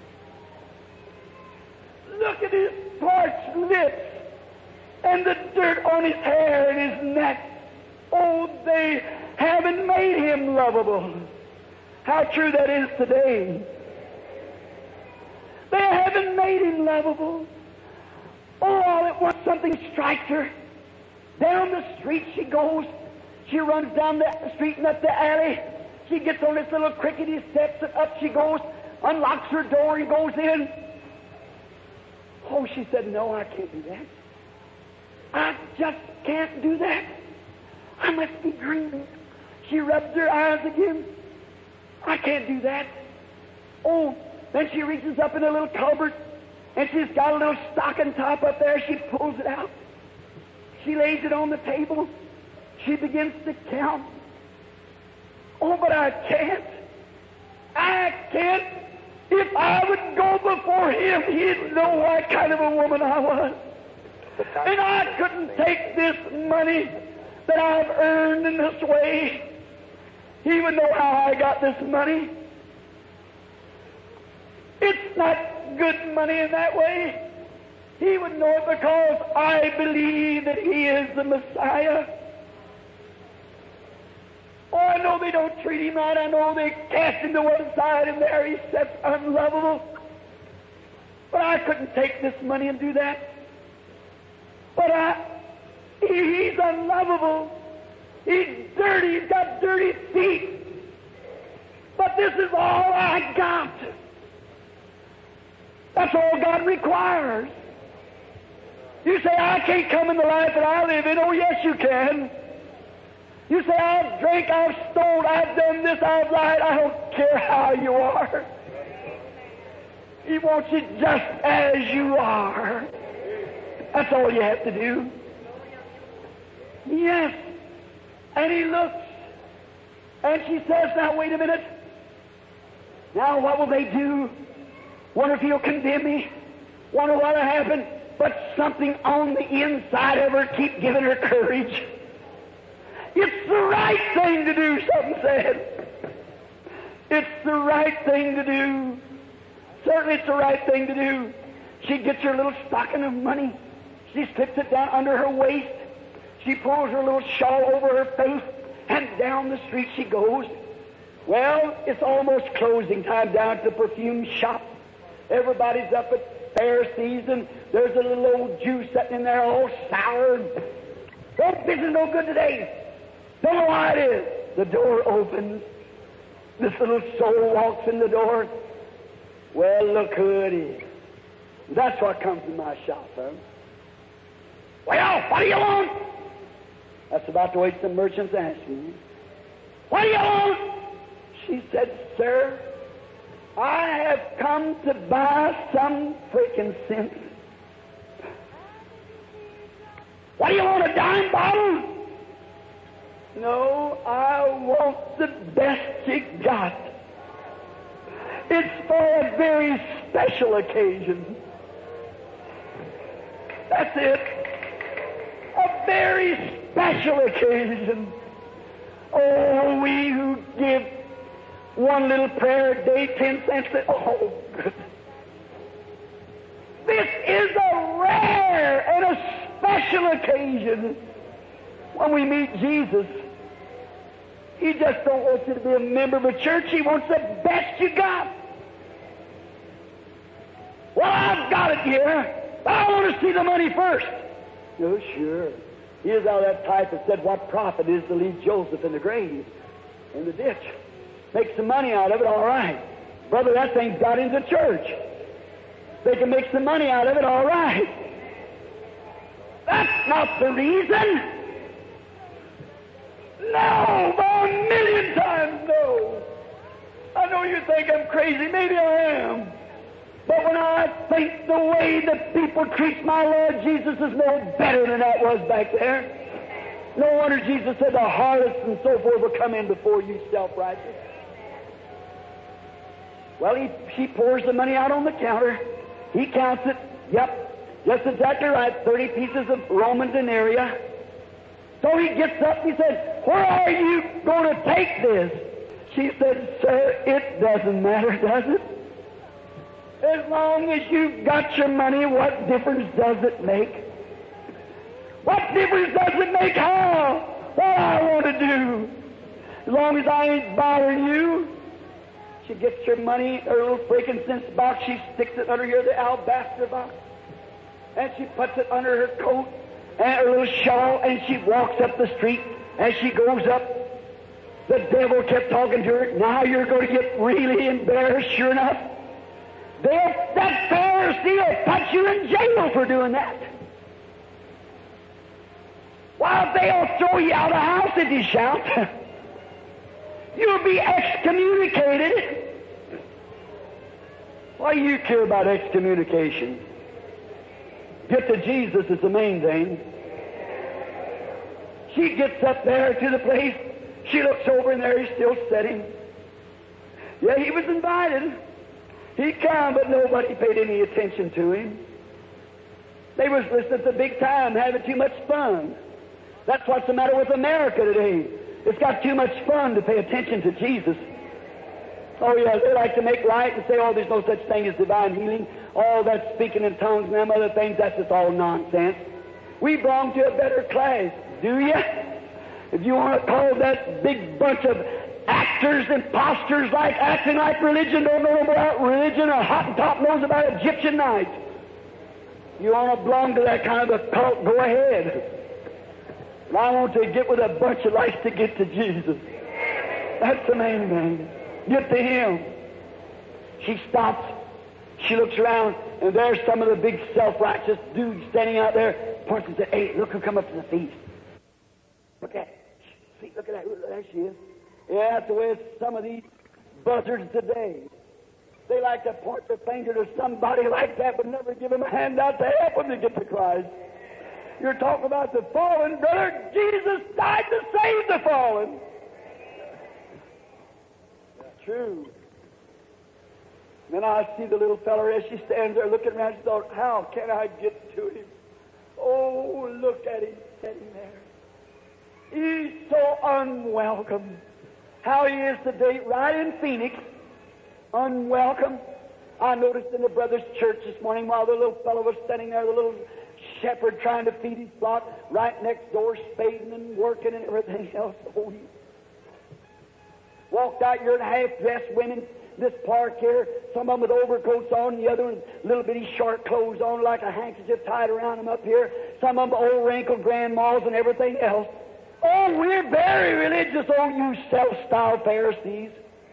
Look at his parched lips and the dirt on his hair and his neck. Oh, they haven't made him lovable. How true that is today. They haven't made him lovable. Oh, all at once something strikes her. Down the street she goes. She runs down the street and up the alley. She gets on this little crickety steps and up she goes, unlocks her door and goes in. Oh, she said, no, I can't do that. I just can't do that. I must be dreaming. She rubs her eyes again. I can't do that. Oh, then she reaches up in a little cupboard, and she's got a little stocking top up there. She pulls it out. She lays it on the table. She begins to count. Oh, but I can't. I can't. It If I would go before him, he'd know what kind of a woman I was. And I couldn't take this money that I've earned in this way. He would know how I got this money. It's not good money in that way. He would know it because I believe that he is the Messiah. Oh, I know they don't treat him right. I know they cast him to one side and there he sits unlovable. But I couldn't take this money and do that. But I, he, he's unlovable. He's dirty. He's got dirty feet. But this is all I got. That's all God requires. You say, I can't come in the life that I live in. Oh, yes, you can. You say, I've drank, I've stole, I've done this, I've lied. I don't care how you are. He wants you just as you are. That's all you have to do. Yes. And he looks. And she says, now, wait a minute. Now, what will they do? Wonder if he'll condemn me. Wonder what'll happen. But something on the inside of her keep giving her courage. It's the right thing to do, something said. It's the right thing to do. Certainly it's the right thing to do. She gets her little stocking of money. She slips it down under her waist. She pulls her little shawl over her face, and down the street she goes. Well, it's almost closing time down at the perfume shop. Everybody's up at fair season. There's a little old Jew sitting in there all sour. Oh, business no good today. Don't know why it is. The door opens. This little soul walks in the door. Well, look who it is. That's what comes in my shop, huh? Well, what do you want? That's about the way some merchants ask me. What do you want? She said, sir, I have come to buy some freaking sense. What do you want, a dime bottle? No, I want the best you got. It's for a very special occasion. That's it. A very special occasion. Oh, we who give one little prayer a day, ten cents, oh, good. This is a rare and a special occasion when we meet Jesus. He just don't want you to be a member of a church. He wants the best you got. Well, I've got it here, but I want to see the money first. No, sure. Here's how that type that said, what profit is to leave Joseph in the grave, in the ditch? Make some money out of it, all right. Brother, that thing's got into church. They can make some money out of it, all right. That's not the reason. No, a million times no. I know you think I'm crazy. Maybe I am. But when I think the way that people treat my Lord Jesus is no better than that was back there. No wonder Jesus said the harlots and so forth will come in before you, self-righteous. Well, he, she pours the money out on the counter. He counts it. Yep, just exactly right. Thirty pieces of Roman denarii. So he gets up and he said, where are you going to take this? She said, sir, it doesn't matter, does it? As long as you've got your money, what difference does it make? What difference does it make how? What I want to do? As long as I ain't bothering you. She gets her money, her little frankincense box, she sticks it under here, the alabaster box. And she puts it under her coat and her little shawl, and she walks up the street. As she goes up, the devil kept talking to her, now you're going to get really embarrassed, sure enough. They'll, that Pharisee will put you in jail for doing that. Why, they'll throw you out of the house if you shout. You'll be excommunicated. Why do you care about excommunication? Get to Jesus is the main thing. She gets up there to the place. She looks over, and there he's still sitting. Yeah, he was invited. He come, but nobody paid any attention to him. They was listening to big time, having too much fun. That's what's the matter with America today. It's got too much fun to pay attention to Jesus. Oh, yeah, they like to make light and say, oh, there's no such thing as divine healing. All that speaking in tongues and them other things, that's just all nonsense. We belong to a better class, do you? If you want to call that big bunch of actors, imposters, like acting like religion, don't know about religion, or Hottentot knows about Egyptian night. You want to belong to that kind of a cult, go ahead. But I want to get with a bunch of likes to get to Jesus. That's the main thing. Get to Him. She stops. She looks around, and there's some of the big self-righteous dudes standing out there, points and says, hey, look who come up to the feast. Look at See, look at that. There she is. Yeah, that's the way some of these buzzards today. They like to point their finger to somebody like that, but never give them a hand out to help them to get to Christ. You're talking about the fallen, brother. Jesus died to save the fallen. True. Then I see the little feller as she stands there looking around. She thought, how can I get to him? Oh, look at him sitting there. He's so unwelcome. How he is today, right in Phoenix, unwelcome. I noticed in the brother's church this morning while the little fellow was standing there, the little shepherd trying to feed his flock, right next door, spading and working and everything else. Oh, he walked out here in half-dressed women, this park here, some of them with overcoats on, the other with little bitty short clothes on like a handkerchief tied around them up here, some of them old wrinkled grandmas and everything else. Oh, we're very religious, oh, you self-styled Pharisees.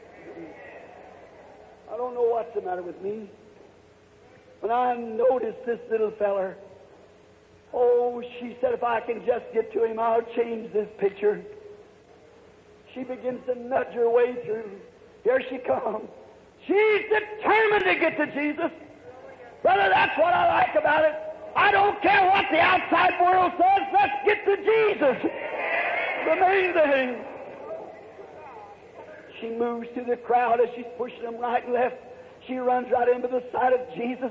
I don't know what's the matter with me. When I noticed this little feller, oh, she said, if I can just get to him, I'll change this picture. She begins to nudge her way through. Here she comes. She's determined to get to Jesus. Brother, that's what I like about it. I don't care what the outside world says. Let's get to Jesus. The main thing. She moves through the crowd as she's pushing them right and left. She runs right into the side of Jesus.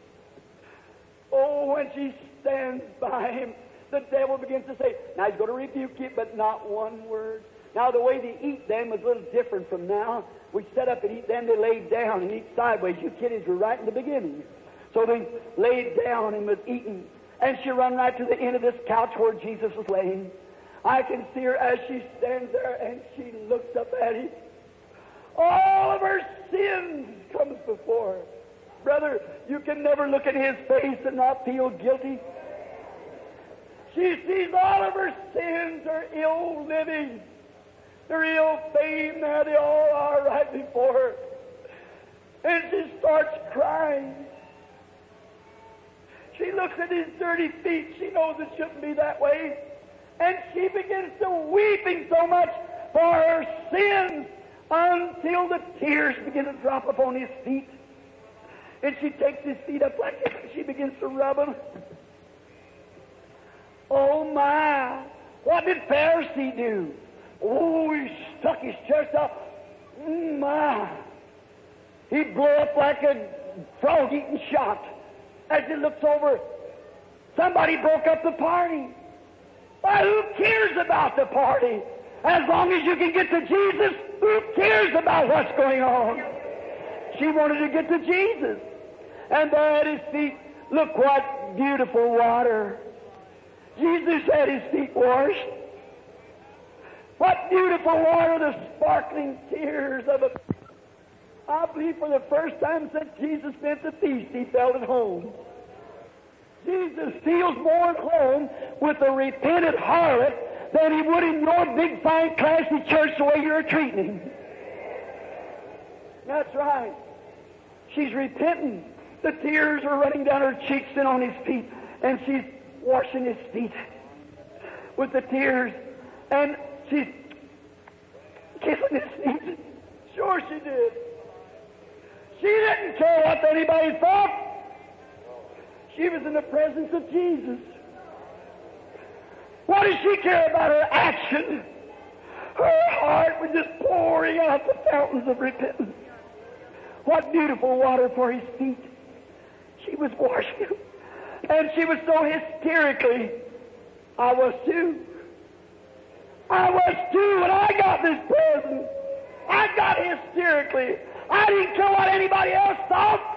Oh, when she stands by him, the devil begins to say, now he's going to rebuke you, but not one word. Now, the way they eat them was a little different from now. We set up and eat them, they laid down and eat sideways. You kiddies were right in the beginning. So they laid down and was eating. And she run right to the end of this couch where Jesus was laying. I can see her as she stands there and she looks up at him. All of her sins comes before her. Brother, you can never look at his face and not feel guilty. She sees all of her sins, her ill living, her ill fame, there they all are right before her. And she starts crying. She looks at his dirty feet. She knows it shouldn't be that way. And she begins to weeping so much for her sins until the tears begin to drop upon his feet. And she takes his feet up like this and she begins to rub them. Oh my! What did Pharisee do? Oh, he stuck his chest out. My! He blew up like a frog-eating shot. As he looks over, somebody broke up the party. Why, who cares about the party? As long as you can get to Jesus, who cares about what's going on? She wanted to get to Jesus. And there at his feet, look what beautiful water. Jesus had his feet washed. What beautiful water, the sparkling tears of a... I believe for the first time since Jesus been at the feast, he felt at home. Jesus feels more at home with a repentant harlot than he would in your big, fine, classy church the way you're treating him. That's right. She's repenting. The tears are running down her cheeks and on his feet, and she's washing his feet with the tears, and she's kissing his feet. Sure she did. She didn't care what anybody thought. She was in the presence of Jesus. What does she care about her action? Her heart was just pouring out the fountains of repentance. What beautiful water for his feet. She was washing him. And she was so hysterically. I was too. I was too when I got this present. I got hysterically. I didn't care what anybody else thought.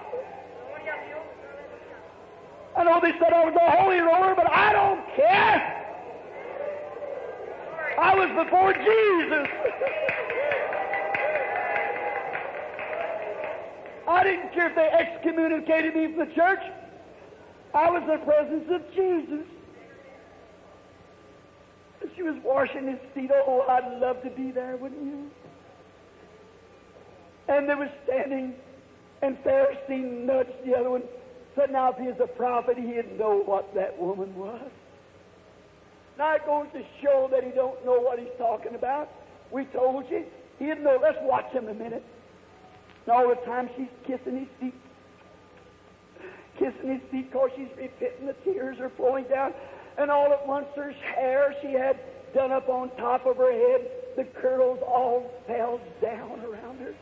I know they said I was a holy roller, but I don't care. I was before Jesus. I didn't care if they excommunicated me from the church. I was in the presence of Jesus. She was washing his feet. Oh, I'd love to be there, wouldn't you? And they were standing, and Pharisee nudged the other one. Said, now if he is a prophet, he'd know what that woman was. Now it goes to show that he don't know what he's talking about. We told you. He'd know. Let's watch him a minute. And all the time she's kissing his feet. Kissing his feet because she's repenting. The tears are flowing down. And all at once her hair she had done up on top of her head, the curls all fell down around her.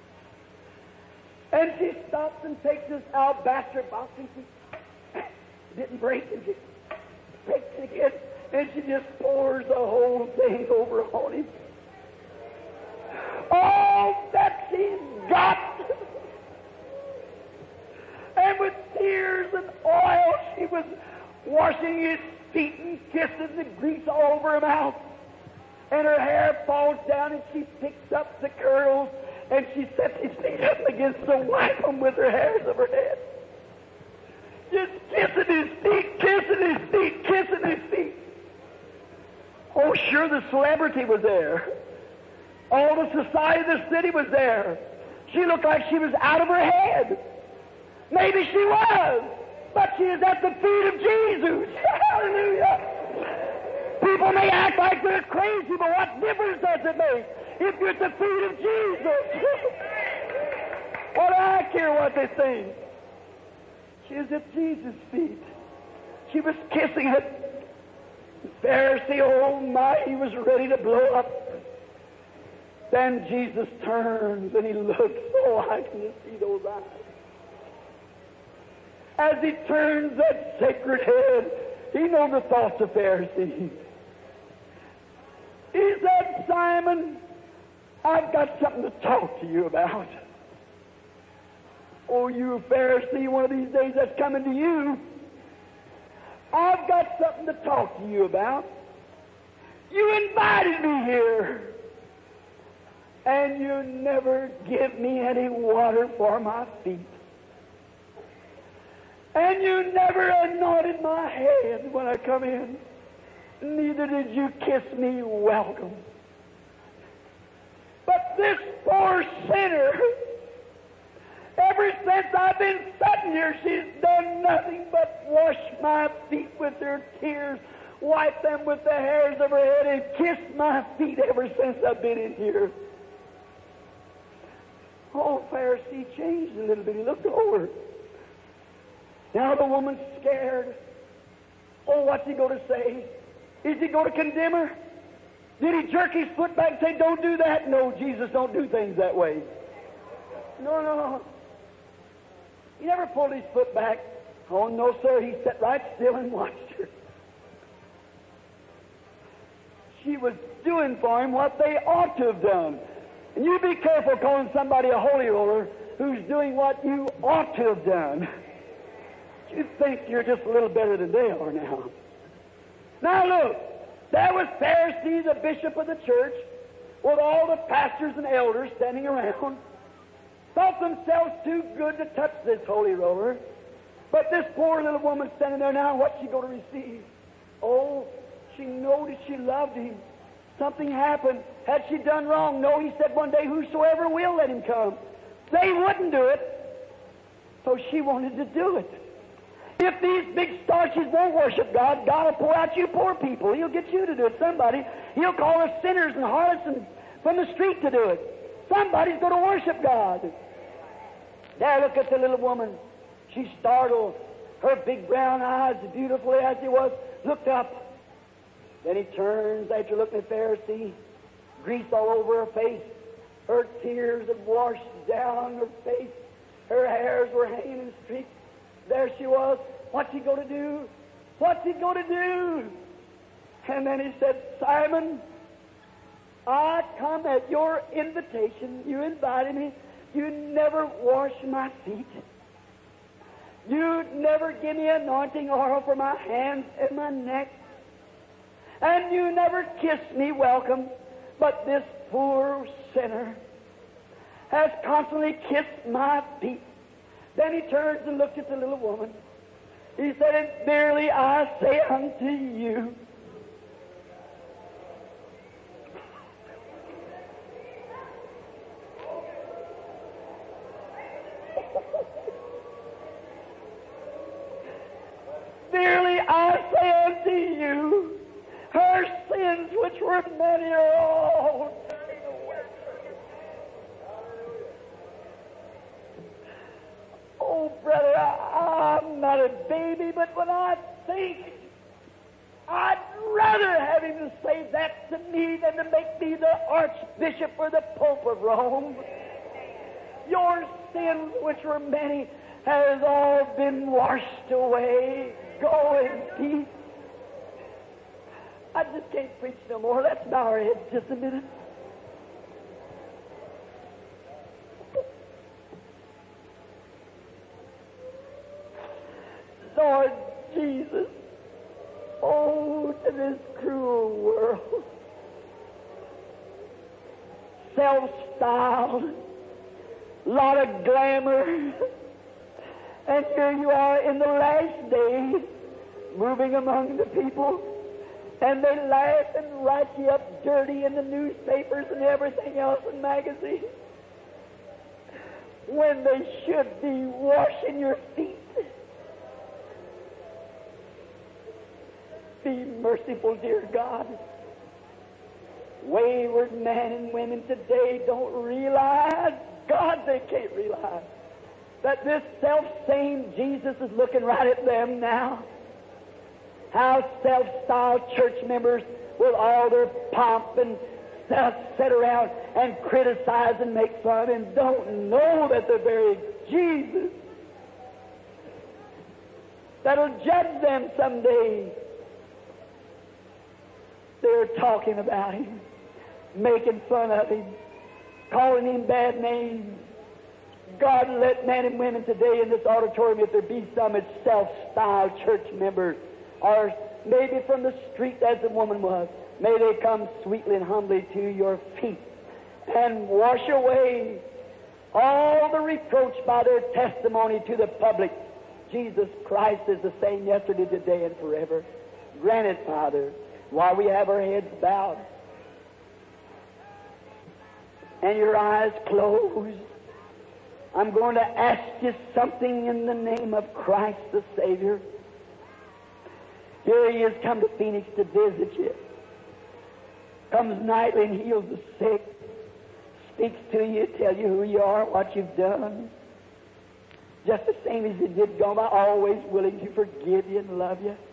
And she stops and takes this alabaster box and she didn't break it. She breaks it again. And she just pours the whole thing over on him. All that she's got. And with tears and oil, she was washing his feet and kissing the grease all over her mouth. And her hair falls down and she picks up the curls and she sets his feet up against to wipe them with her hairs of her head. Just kissing his feet, kissing his feet, kissing his feet. Oh, sure, the celebrity was there. All the society of the city was there. She looked like she was out of her head. Maybe she was, but she is at the feet of Jesus. Hallelujah. People may act like they're crazy, but what difference does it make if you're at the feet of Jesus? What do I care what they think? She is at Jesus' feet. She was kissing it. The Pharisee, oh my, he was ready to blow up. Then Jesus turns and he looks. Oh, I can just see those eyes. As he turns that sacred head, he knows the thoughts of Pharisees. He said, Simon, I've got something to talk to you about. Oh, you Pharisee, one of these days that's coming to you. I've got something to talk to you about. You invited me here, and you never give me any water for my feet. And you never anointed my head when I come in. Neither did you kiss me welcome. But this poor sinner, ever since I've been sitting here, she's done nothing but wash my feet with her tears, wipe them with the hairs of her head, and kiss my feet ever since I've been in here. Oh, Pharisee changed a little bit. He looked over. Now the woman's scared. Oh, what's he going to say? Is he going to condemn her? Did he jerk his foot back and say, don't do that? No, Jesus don't do things that way. No, no. He never pulled his foot back. Oh, no, sir. He sat right still and watched her. She was doing for him what they ought to have done. And you be careful calling somebody a holy roller who's doing what you ought to have done. You think you're just a little better than they are now. Now look, there was Pharisee, the bishop of the church, with all the pastors and elders standing around, thought themselves too good to touch this holy roller. But this poor little woman standing there now, what's she going to receive? Oh, she noticed she loved him. Something happened. Had she done wrong? No, he said one day, whosoever will, let him come. They wouldn't do it, so she wanted to do it. If these big starches won't worship God, God will pour out you poor people. He'll get you to do it. Somebody, He'll call us sinners and harlots and from the street to do it. Somebody's going to worship God. There, look at the little woman. She startled. Her big brown eyes, beautiful as he was, looked up. Then he turns after looking at Pharisee, grease all over her face. Her tears had washed down her face. Her hairs were hanging in streaks. There she was. What's he going to do? What's he going to do? And then he said, Simon, I come at your invitation. You invited me. You never wash my feet. You never give me anointing oil for my hands and my neck. And you never kiss me welcome. But this poor sinner has constantly kissed my feet. Then he turns and looks at the little woman. He said, and verily I say unto you, verily I say unto you, her sins which were many are all turning away. Oh, brother, I, I'm not a baby, but when I think, I'd rather have him to say that to me than to make me the Archbishop or the Pope of Rome. Your sins, which were many, has all been washed away. Go in peace. I just can't preach no more. Let's bow our heads just a minute. Lord Jesus, oh, to this cruel world, self-styled, lot of glamour, and here you are in the last days, moving among the people, and they laugh and write you up dirty in the newspapers and everything else in magazines, when they should be washing your feet. Be merciful, dear God. Wayward men and women today don't realize, God, they can't realize, that this self-same Jesus is looking right at them now. How self-styled church members with all their pomp and stuff sit around and criticize and make fun and don't know that the very Jesus that'll judge them someday, they're talking about him, making fun of him, calling him bad names. God, let men and women today in this auditorium, if there be some that's self-styled church members, or maybe from the street as the woman was, may they come sweetly and humbly to your feet and wash away all the reproach by their testimony to the public. Jesus Christ is the same yesterday, today, and forever. Grant it, Father, while we have our heads bowed and your eyes closed. I'm going to ask you something in the name of Christ the Savior. Here he has come to Phoenix to visit you. Comes nightly and heals the sick. Speaks to you, tell you who you are, what you've done. Just the same as he did gone by, always willing to forgive you and love you.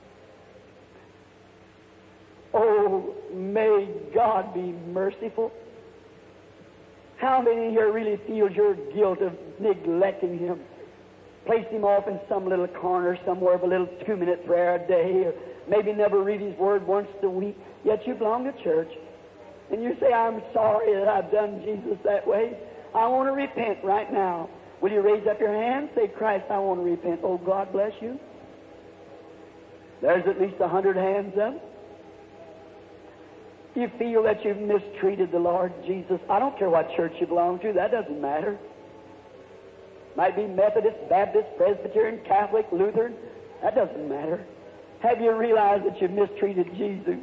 Oh, may God be merciful. How many here really feels your guilt of neglecting him? Place him off in some little corner somewhere of a little two-minute prayer a day, or maybe never read his word once a week, yet you belong to church. And you say, I'm sorry that I've done Jesus that way. I want to repent right now. Will you raise up your hand? Say, Christ, I want to repent. Oh, God bless you. There's at least a hundred hands up. You feel that you've mistreated the Lord Jesus. I don't care what church you belong to. That doesn't matter. Might be Methodist, Baptist, Presbyterian, Catholic, Lutheran. That doesn't matter. Have you realized that you've mistreated Jesus?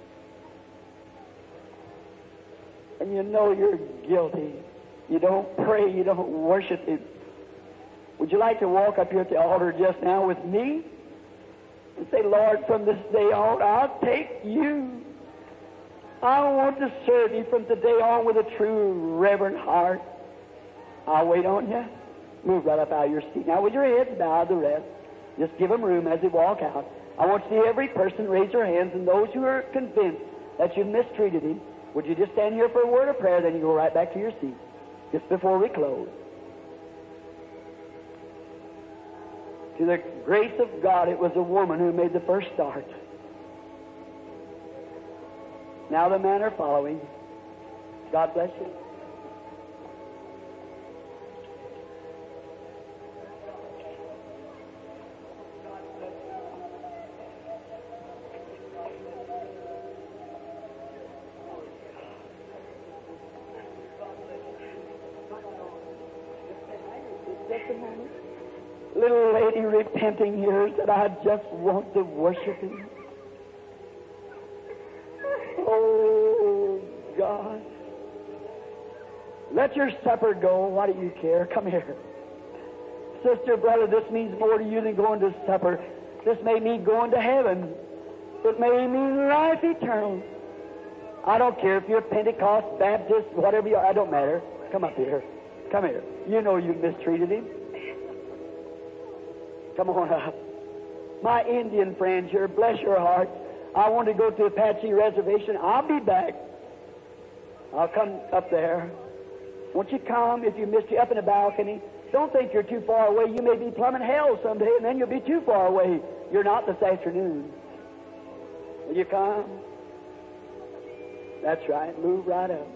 And you know you're guilty. You don't pray. You don't worship him. Would you like to walk up here at the altar just now with me and say, Lord, from this day on, I'll take you. I want to serve you from today on with a true, reverent heart. I'll wait on you. Move right up out of your seat. Now, with your heads bowed, the rest, just give them room as they walk out. I want to see every person raise their hands, and those who are convinced that you've mistreated him, would you just stand here for a word of prayer, then you go right back to your seat, just before we close. To the grace of God, it was a woman who made the first start. Now the men are following. God bless you. Little lady repenting here said, I just want to worship Him. Oh, God. Let your supper go. Why do you care? Come here. Sister, brother, this means more to you than going to supper. This may mean going to heaven. It may mean life eternal. I don't care if you're Pentecost, Baptist, whatever you are. I don't matter. Come up here. Come here. You know you mistreated Him. Come on up. My Indian friends here, bless your heart. I want to go to Apache Reservation. I'll be back. I'll come up there. Won't you come if you missed you up in the balcony? Don't think you're too far away. You may be plumbing hell someday, and then you'll be too far away. You're not this afternoon. Will you come? That's right. Move right up.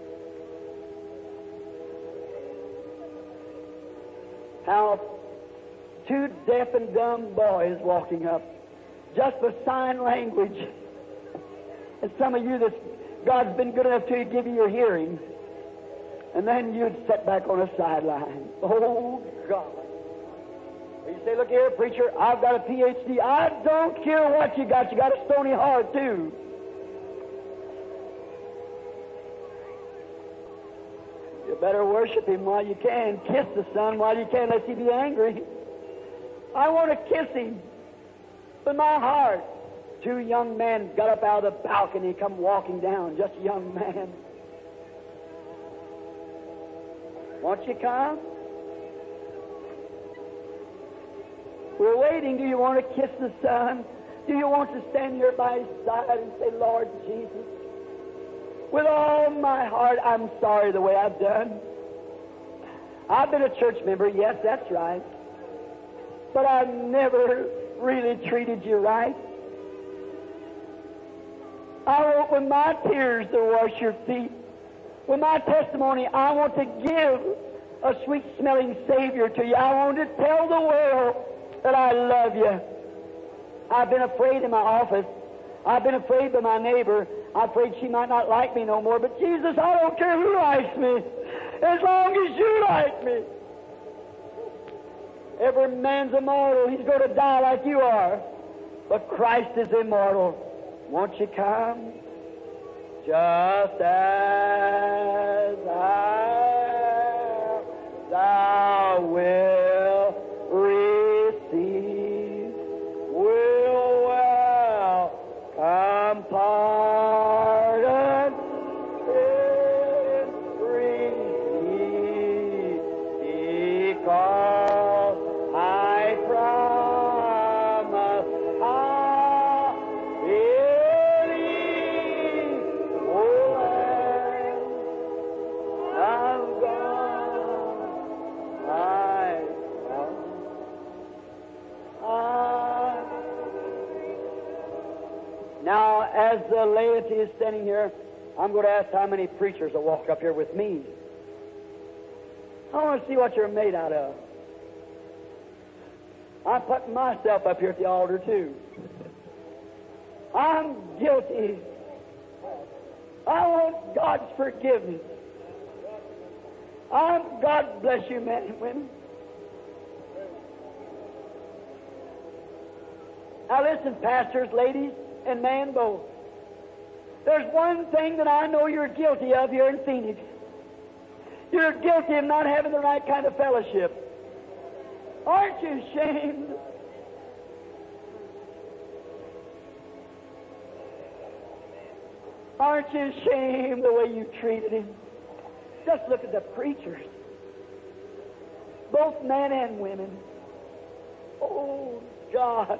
How two deaf and dumb boys walking up, just for sign language. And some of you that God's been good enough to give you your hearing, and then you'd sit back on a sideline. Oh, God. You say, look here, preacher, I've got a P H D. I don't care what you got. You got a stony heart, too. You better worship Him while you can. Kiss the Son while you can, lest He be angry. I want to kiss Him with my heart. Two young men got up out of the balcony, come walking down, just a young man. Won't you come? We're waiting. Do you want to kiss the Son? Do you want to stand here by His side and say, Lord Jesus, with all my heart, I'm sorry the way I've done. I've been a church member, yes, that's right. But I've never really treated you right. I want with my tears to wash your feet. With my testimony, I want to give a sweet-smelling Savior to you. I want to tell the world that I love you. I've been afraid in my office. I've been afraid by my neighbor. I'm afraid she might not like me no more. But Jesus, I don't care who likes me, as long as you like me. Every man's immortal. He's going to die like you are. But Christ is immortal. Won't you come? Just as I, thou wilt receive, will welcome pardon and receive, because I promise I'll believe, oh Lamb of God, I promise. Now, as the laity is standing here, I'm going to ask how many preachers will walk up here with me. I want to see what you're made out of. I'm putting myself up here at the altar, too. I'm guilty. I want God's forgiveness. I'm, God bless you, men and women. Now listen, pastors, ladies, and man both. There's one thing that I know you're guilty of here in Phoenix. You're guilty of not having the right kind of fellowship. Aren't you ashamed? Aren't you ashamed the way you treated him? Just look at the preachers. Both men and women. Oh, God.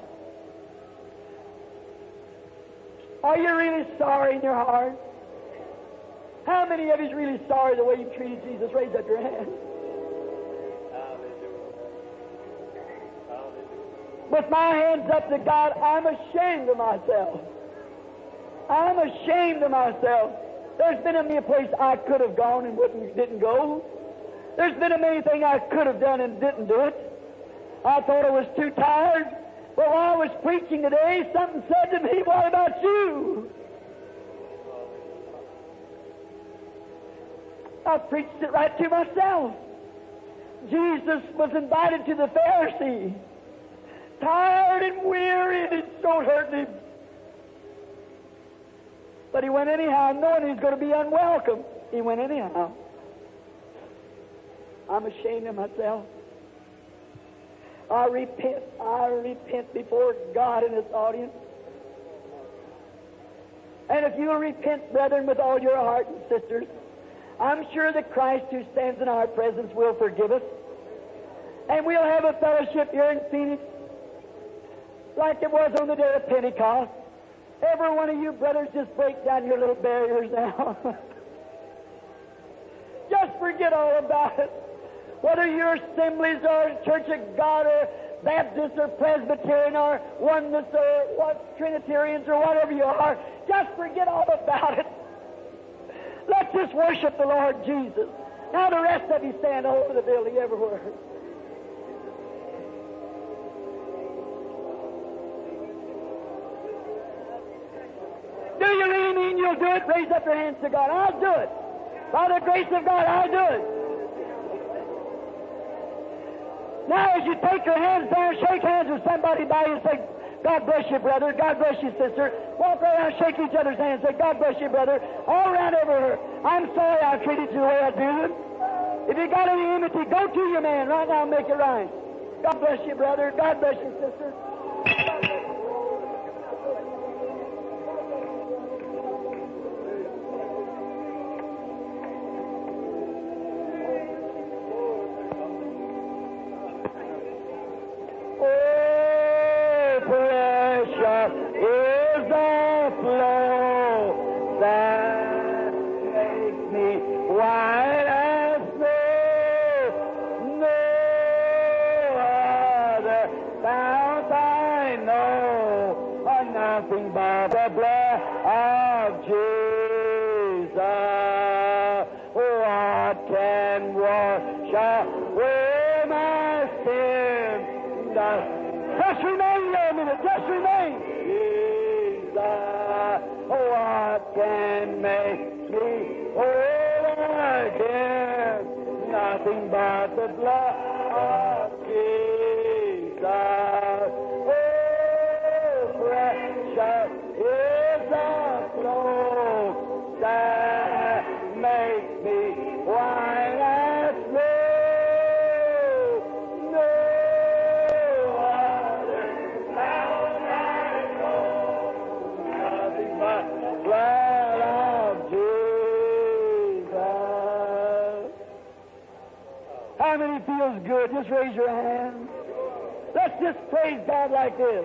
Are you really sorry in your heart? How many of you is really sorry the way you treated Jesus? Raise up your hand. with my hands up to God, I'm ashamed of myself. I'm ashamed of myself. There's been a many place I could have gone and wouldn't, didn't go. There's been a many things I could have done and didn't do it. I thought I was too tired. But while I was preaching today, something said to me, what about you? I preached it right to myself. Jesus was invited to the Pharisee, tired and weary, and it so hurt him. But he went anyhow, knowing he was going to be unwelcome. He went anyhow. I'm ashamed of myself. I repent. I repent before God and His audience. And if you will repent, brethren, with all your heart and sisters, I'm sure that Christ who stands in our presence will forgive us. And we'll have a fellowship here in Phoenix like it was on the day of Pentecost. Every one of you brothers, just break down your little barriers now. Just forget all about it. Whether you're Assemblies or Church of God or Baptist or Presbyterian or Oneness or what, Trinitarians or whatever you are, just forget all about it. Let's just worship the Lord Jesus. Now the rest of you stand all over the building everywhere. Do you really mean you'll do it? Raise up your hands to God. I'll do it. By the grace of God, I'll do it. Now as you take your hands down, shake hands with somebody by you and say, God bless you, brother. God bless you, sister. Walk around, shake each other's hands. Say, God bless you, brother. All around everywhere. I'm sorry I treated you the way I did. If you got any enmity, go to your man right now and make it right. God bless you, brother. God bless you, sister. Just raise your hand. Let's just praise God like this.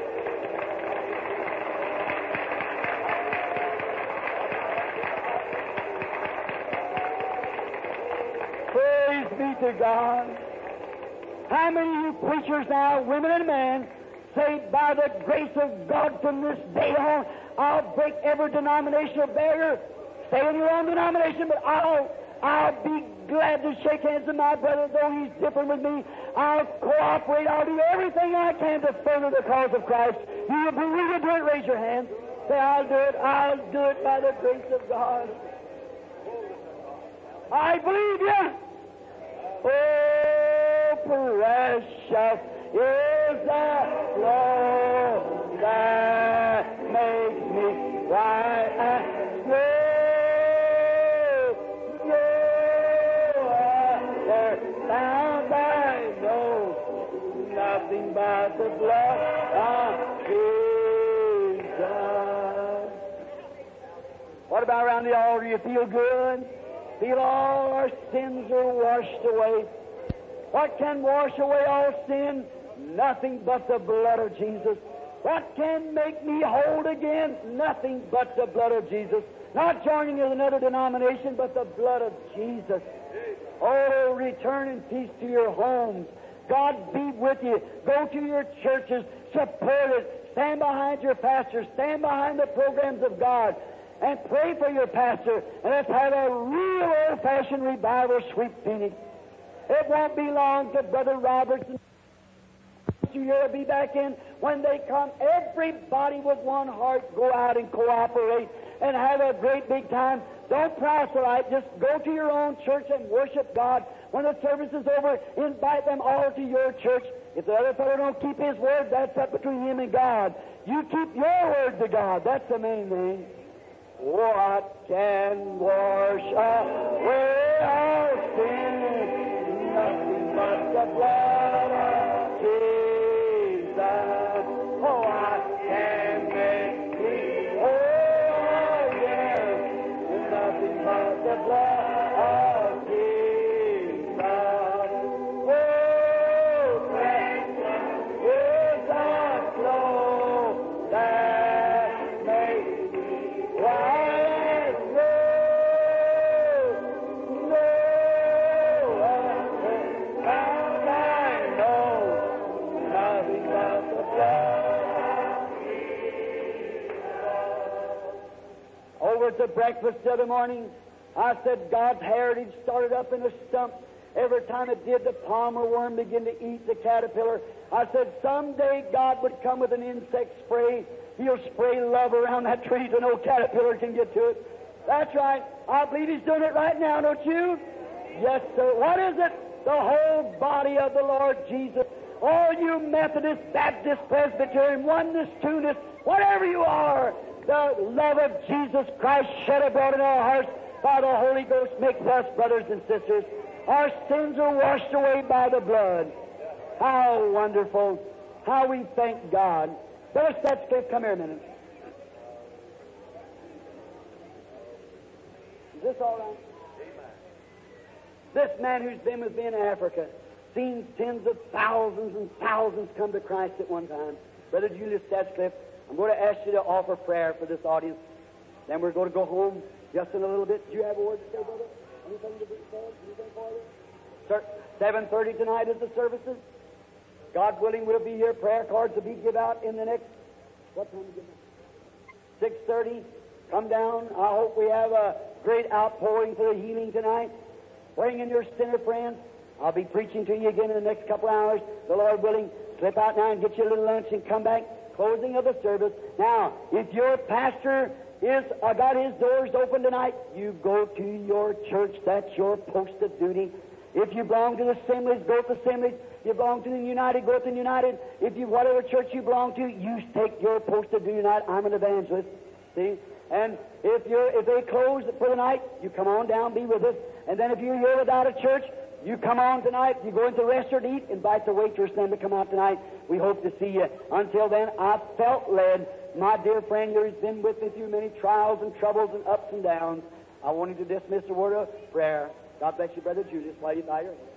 Praise be to God. How many of you preachers now, women and men, say, by the grace of God from this day on, I'll break every denominational barrier. Stay in your own denomination, but I'll I'll be glad to shake hands with my brother, though he's different with me. I'll cooperate. I'll do everything I can to further the cause of Christ. You believe it? Do it. Raise your hand. Say, I'll do it. I'll do it by the grace of God. I believe you. Oh, precious is the flow that makes me white and smooth. Found I know nothing but the blood of Jesus. What about around the altar? You feel good? Feel all our sins are washed away. What can wash away all sin? Nothing but the blood of Jesus. What can make me whole again? Nothing but the blood of Jesus. Not joining with another denomination, but the blood of Jesus. Oh, return in peace to your homes. God be with you. Go to your churches, support it, stand behind your pastor, stand behind the programs of God, and pray for your pastor, and let's have a real old-fashioned revival sweep Phoenix. It won't be long till Brother Roberts and you'll be back in. When they come, everybody with one heart go out and cooperate and have a great big time. Don't proselyte. Just go to your own church and worship God. When the service is over, invite them all to your church. If the other fellow don't keep his word, that's up between him and God. You keep your word to God. That's the main thing. What can wash away our sin? Nothing but the blood of Jesus. Oh, I can make me whole again. Nothing but the blood of Jesus. Oh, precious is the flow that makes me white as snow. No other found I know. Nothing but the blood of Jesus. Over at the breakfast the other morning, I said God's heritage started up in a stump. Every time it did, the palmer worm began to eat the caterpillar. I said someday God would come with an insect spray. He'll spray love around that tree so no caterpillar can get to it. That's right. I believe He's doing it right now, don't you? Yes, sir. What is it? The whole body of the Lord Jesus. All you Methodist, Baptist, Presbyterian, Oneness, Two-ness, whatever you are, the love of Jesus Christ shed abroad in our hearts by the Holy Ghost makes us brothers and sisters. Our sins are washed away by the blood. How wonderful. How we thank God. Brother Stetskiff, come here a minute. Is this all right? This man who's been with me in Africa, seen tens of thousands and thousands come to Christ at one time. Brother Julius Stetskiff, I'm going to ask you to offer prayer for this audience. Then we're going to go home just in a little bit. Do you have a word to say, brother? Anything to be said? Anything for you? Sir, seven thirty tonight is the services. God willing, we'll be here. Prayer cards will be given out in the next, what time is it? six thirty. Come down. I hope we have a great outpouring for the healing tonight. Bring in your sinner friends. I'll be preaching to you again in the next couple hours. The Lord willing, slip out now and get you a little lunch and come back. Closing of the service. Now, if your pastor is uh, got his doors open tonight, you go to your church. That's your post of duty. If you belong to the Assemblies, go to the Assemblies. If you belong to the United, go to the United. If you, whatever church you belong to, you take your post of duty tonight. I'm an evangelist. See? And if you're, if they close for the night, you come on down, be with us. And then if you're here without a church, you come on tonight. You go into the restaurant to eat, invite the waitress then to come out tonight. We hope to see you. Until then, I felt led. My dear friend here has been with me through many trials and troubles and ups and downs. I wanted to dismiss a word of prayer. God bless you, Brother Julius, while you bow your head.